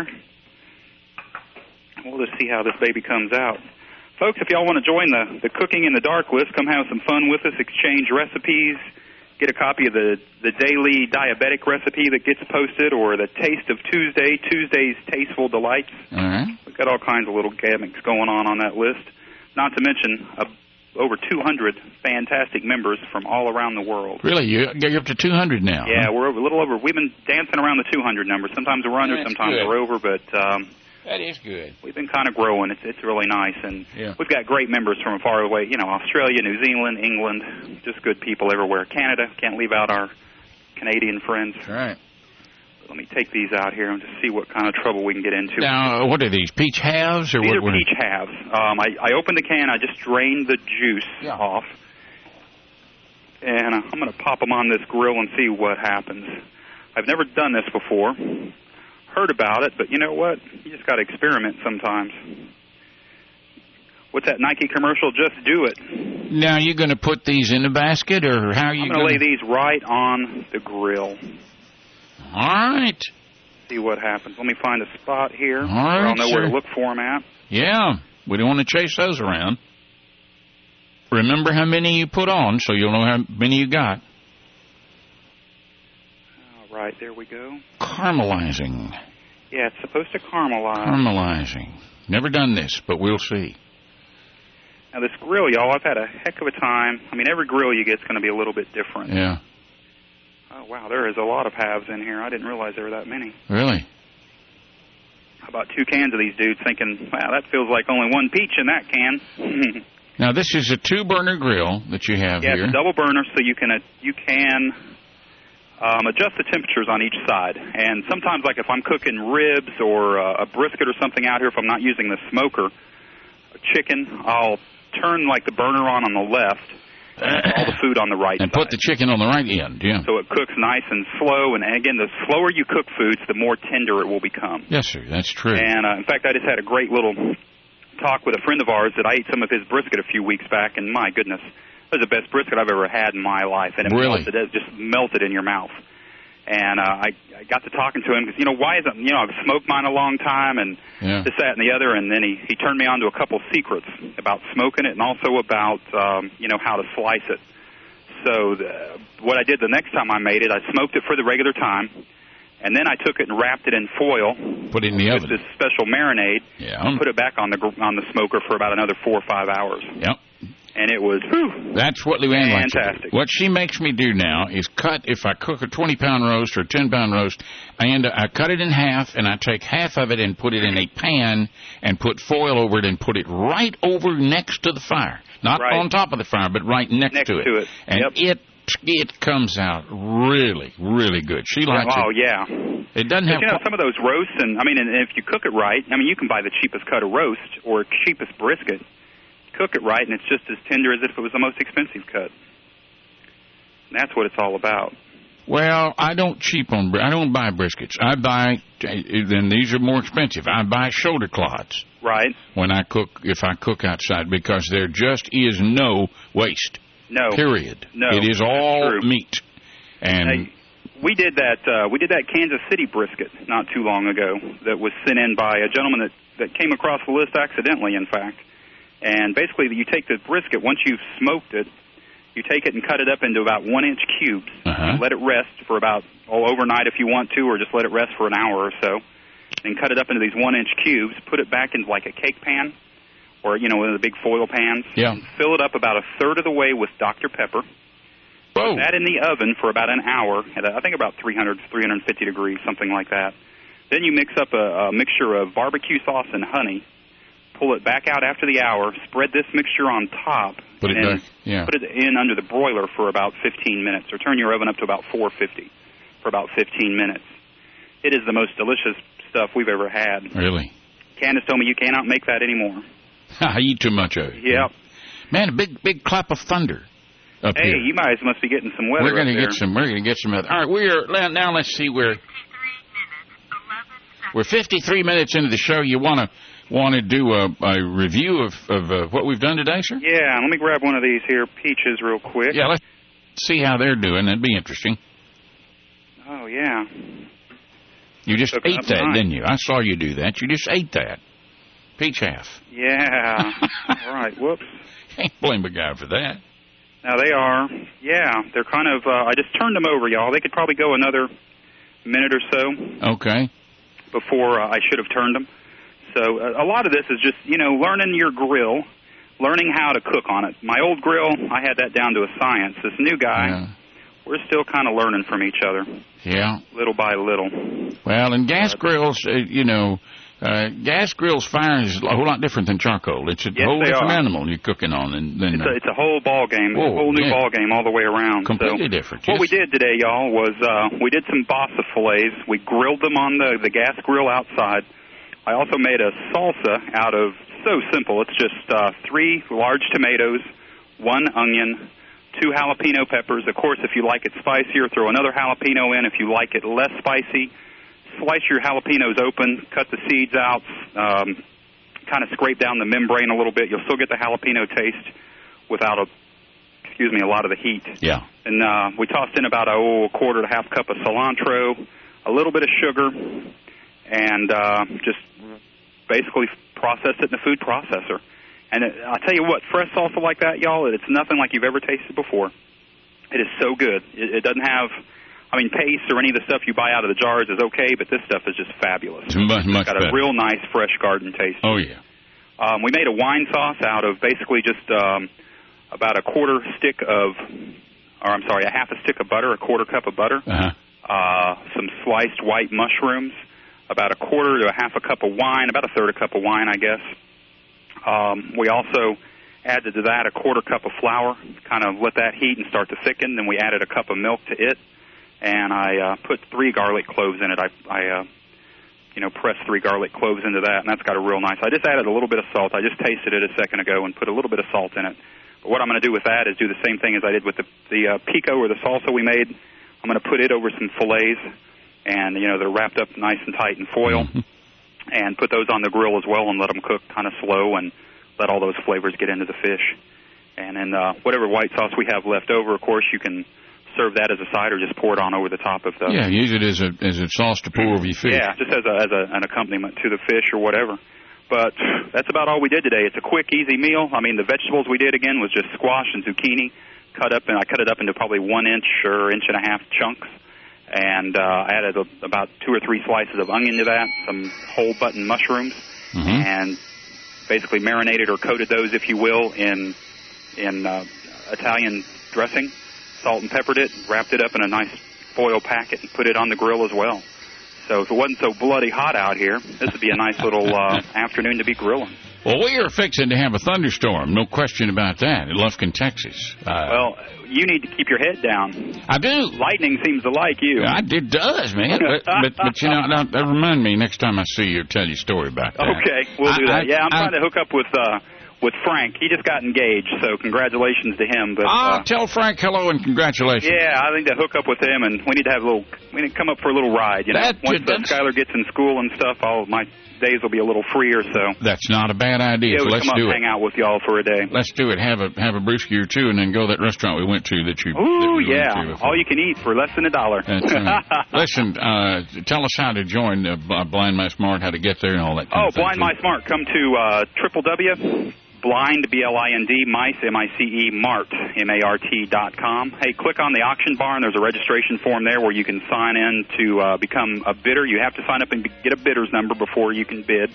We'll just see how this baby comes out. Folks, if y'all want to join the, the Cooking in the Dark list, come have some fun with us, exchange recipes, get a copy of the, the daily diabetic recipe that gets posted, or the Taste of Tuesday, Tuesday's Tasteful Delights. All right. We've got all kinds of little gimmicks going on on that list. Not to mention uh, over two hundred fantastic members from all around the world. Really? You're up to two hundred now? Yeah, huh? we're a little over. We've been dancing around the two hundred number. Sometimes we're under, That's sometimes good. we're over, but um, that is good. We've been kind of growing. It's it's really nice, and yeah. we've got great members from far away. You know, Australia, New Zealand, England, just good people everywhere. Canada, can't leave out our Canadian friends. That's right. Let me take these out here and just see what kind of trouble we can get into. Now, what are these, peach halves? Or these what, are what peach halves. Um, I, I opened the can. I just drained the juice yeah. off. And uh, I'm going to pop them on this grill and see what happens. I've never done this before. Heard about it, but you know what? You just got to experiment sometimes. What's that Nike commercial? Just do it. Now, you're going to put these in the basket, or how are you I'm going to lay these right on the grill. All right. See what happens. Let me find a spot here All where right, I'll know sir. where to look for them at. Yeah, we don't want to chase those around. Remember how many you put on, so you'll know how many you got. All right, there we go. Caramelizing. Yeah, it's supposed to caramelize. Caramelizing. Never done this, but we'll see. Now, this grill, y'all, I've had a heck of a time. I mean, every grill you get is going to be a little bit different. Yeah. Oh, wow, there is a lot of halves in here. I didn't realize there were that many. Really? I bought two cans of these dudes thinking, wow, that feels like only one peach in that can. Now, this is a two-burner grill that you have yeah, here. it's a double burner, so you can uh, you can um, adjust the temperatures on each side. And sometimes, like if I'm cooking ribs or uh, a brisket or something out here, if I'm not using the smoker, chicken, I'll turn like the burner on on the left, all the food on the right and side. put the chicken on the right end, yeah. So it cooks nice and slow, and again, the slower you cook foods, the more tender it will become. Yes, sir, that's true. And, uh, in fact, I just had a great little talk with a friend of ours that I ate some of his brisket a few weeks back, and my goodness, it was the best brisket I've ever had in my life, and it really? melted, it just melted in your mouth. And uh, I, I got to talking to him because, you know, why isn't, you know, I've smoked mine a long time and yeah. this, that, and the other, and then he, he turned me on to a couple secrets about smoking it and also about, um, you know, how to slice it. So the, what I did the next time I made it, I smoked it for the regular time, and then I took it and wrapped it in foil. Put it in the with oven. this special marinade. Yeah. And put it back on the on the smoker for about another four or five hours. Yep. And it was, whew, that's what Luann likes to do. fantastic. What she makes me do now is cut, if I cook a twenty-pound roast or a ten-pound roast, I, end up, I cut it in half, and I take half of it and put it in a pan and put foil over it and put it right over next to the fire. Not right. on top of the fire, but right next, next to it. To it. And yep. it it comes out really, really good. She likes oh, it. Oh, yeah. It doesn't have... You know, some of those roasts, and I mean, and if you cook it right, I mean, you can buy the cheapest cut of roast or cheapest brisket. Cook it right, and it's just as tender as if it was the most expensive cut. And that's what it's all about. Well, I don't cheap on. I don't buy briskets. I buy, then these are more expensive. I buy shoulder clods. Right. When I cook, if I cook outside, because there just is no waste. No. Period. No. It is all true. meat. And hey, we did that. Uh, we did that Kansas City brisket not too long ago. That was sent in by a gentleman that that came across the list accidentally, in fact. And basically, you take the brisket once you've smoked it. You take it and cut it up into about one-inch cubes. Uh-huh. Let it rest for about oh, overnight if you want to, or just let it rest for an hour or so. Then cut it up into these one-inch cubes. Put it back into like a cake pan, or you know, one of the big foil pans. Yeah. Fill it up about a third of the way with Doctor Pepper. Whoa. Put that in the oven for about an hour at I think about three hundred, three hundred fifty degrees, something like that. Then you mix up a, a mixture of barbecue sauce and honey. Pull it back out after the hour. Spread this mixture on top. Put it and back. Yeah. Put it in under the broiler for about fifteen minutes, or turn your oven up to about four fifty for about fifteen minutes. It is the most delicious stuff we've ever had. Really? Candace told me you cannot make that anymore. I eat too much of it. Yep. Man, a big, big clap of thunder up hey, here. you guys must be getting some weather. We're going to up get there. some. We're going to get some weather. All right, we're now. Let's see. We're we're fifty-three minutes into the show. You want to want to do a, a review of of uh, what we've done today, sir? Yeah. Let me grab one of these here peaches real quick. Yeah. Let's see how they're doing. That'd be interesting. Oh yeah. You just Cooking ate up that, nice. didn't you? I saw you do that. You just ate that. Peach half. Yeah. All right. Whoops. Can't blame a guy for that. Now they are. Yeah. They're kind of. Uh, I just turned them over, y'all. They could probably go another minute or so. Okay. Before uh, I should have turned them. So uh, a lot of this is just, you know, learning your grill, learning how to cook on it. My old grill, I had that down to a science. This new guy, Yeah. we're still kind of learning from each other, Yeah. little by little. Well, and gas grills, uh, you know, uh, gas grills fire is a whole lot different than charcoal. It's a Yes, whole they different are. animal you're cooking on. And then It's a, it's a whole ball game, Whoa, a whole new yeah. ball game all the way around. completely so different. What yes. we did today, y'all, was uh, we did some bassa fillets. We grilled them on the, the gas grill outside. I also made a salsa out of, so simple, it's just uh, three large tomatoes, one onion, two jalapeno peppers. Of course, if you like it spicier, throw another jalapeno in. If you like it less spicy, slice your jalapenos open, cut the seeds out, um, kind of scrape down the membrane a little bit. You'll still get the jalapeno taste without a, excuse me, a lot of the heat. Yeah. And uh, we tossed in about a, oh, a quarter to half cup of cilantro, a little bit of sugar, and uh, just basically processed it in the food processor. And it, I'll tell you what, fresh salsa like that, y'all, it's nothing like you've ever tasted before. It is so good. It, it doesn't have, I mean, paste or any of the stuff you buy out of the jars is okay, but this stuff is just fabulous. It's much, much It's got better. a real nice fresh garden taste. Oh, yeah. Um, we made a wine sauce out of basically just um, about a quarter stick of, or I'm sorry, a half a stick of butter, a quarter cup of butter, Uh-huh. uh, some sliced white mushrooms, about a quarter to a half a cup of wine, about a third a cup of wine, I guess. Um, we also added to that a quarter cup of flour, kind of let that heat and start to thicken. Then we added a cup of milk to it, and I uh, put three garlic cloves in it. I, I uh, you know, pressed three garlic cloves into that, and that's got a real nice. I just added a little bit of salt. I just tasted it a second ago and put a little bit of salt in it what I'm going to do with that is do the same thing as I did with the, the uh, pico or the salsa we made. I'm going to put it over some fillets, and, you know, they're wrapped up nice and tight in foil, mm-hmm. and put those on the grill as well and let them cook kind of slow and let all those flavors get into the fish. And then uh, whatever white sauce we have left over, of course, you can serve that as a side or just pour it on over the top of the... Yeah, use it as a as a sauce to pour over your fish. Yeah, just as, a, as a, an accompaniment to the fish or whatever. But that's about all we did today. It's a quick, easy meal. I mean, the vegetables we did, again, was just squash and zucchini. Cut up, and I cut it up into probably one inch or inch and a half chunks. And uh, I added a, about two or three slices of onion to that, some whole button mushrooms, mm-hmm. and basically marinated or coated those, if you will, in, in uh, Italian dressing. Salt and peppered it, wrapped it up in a nice foil packet, and put it on the grill as well. So if it wasn't so bloody hot out here, this would be a nice little uh, afternoon to be grilling. Well, we are fixing to have a thunderstorm, no question about that, in Lufkin, Texas. Uh, well, you need to keep your head down. I do. Lightning seems to like you. I, it does, man. but, but, but, you know, that, that remind me next time I see you, tell you a story about that. Okay, we'll do I, that. Yeah, I'm I, trying to hook up with... Uh, with Frank. He just got engaged, so congratulations to him. But Ah, uh, tell Frank hello and congratulations. Yeah, I think to hook up with him, and we need to have a little, we need to come up for a little ride. You know, that, once uh, Skylar gets in school and stuff, all my days will be a little freer. So that's not a bad idea. Yeah, so we'll let's come do up it. Hang out with y'all for a day. Let's do it. Have a have a brewski or two, and then go to that restaurant we went to that you. Ooh, that we yeah, went to all you can eat for less than a dollar. That's right. Listen, uh, tell us how to join uh, Blind My Smart, how to get there, and all that. Kind oh, of thing. Blind My Smart. Come to uh, triple W. Blind, B L I N D, mice, M I C E, Mart, M A R T dot com. Hey, click on the auction bar, and there's a registration form there where you can sign in to uh, become a bidder. You have to sign up and get a bidder's number before you can bid.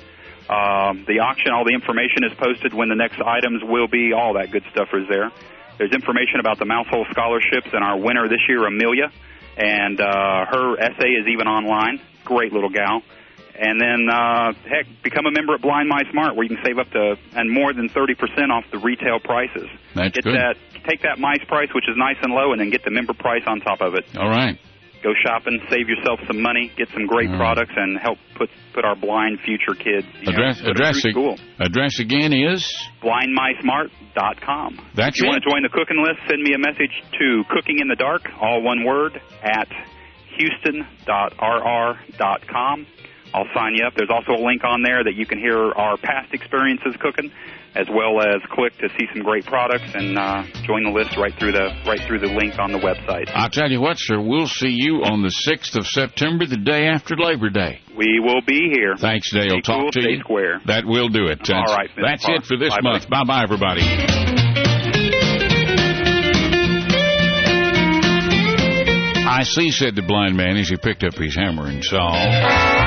Um, the auction, all the information is posted when the next items will be. All that good stuff is there. There's information about the Mousehole Scholarships and our winner this year, Amelia, and uh, her essay is even online. Great little gal. And then, uh, heck, become a member at Blind My Smart, where you can save up to and more than thirty percent off the retail prices. That's get good. That, take that mice price, which is nice and low, and then get the member price on top of it. All right. Go shopping, save yourself some money, get some great All products, right. and help put put our blind future kids. Address know, address, through school. address again is blind my smart dot com. That's if you it. want to join the cooking list, send me a message to Cooking in the Dark, all one word, at houston dot r r dot com. I'll sign you up. There's also a link on there that you can hear our past experiences cooking, as well as click to see some great products and uh, join the list right through the right through the link on the website. I'll tell you what, sir. We'll see you on the sixth of September, the day after Labor Day. We will be here. Thanks, Dale. Stay Talk cool, to stay you. Square. That will do it. That's, All right. That's Parr. it for this Bye, month. Bye bye, everybody. I see, said the blind man as he picked up his hammer and saw.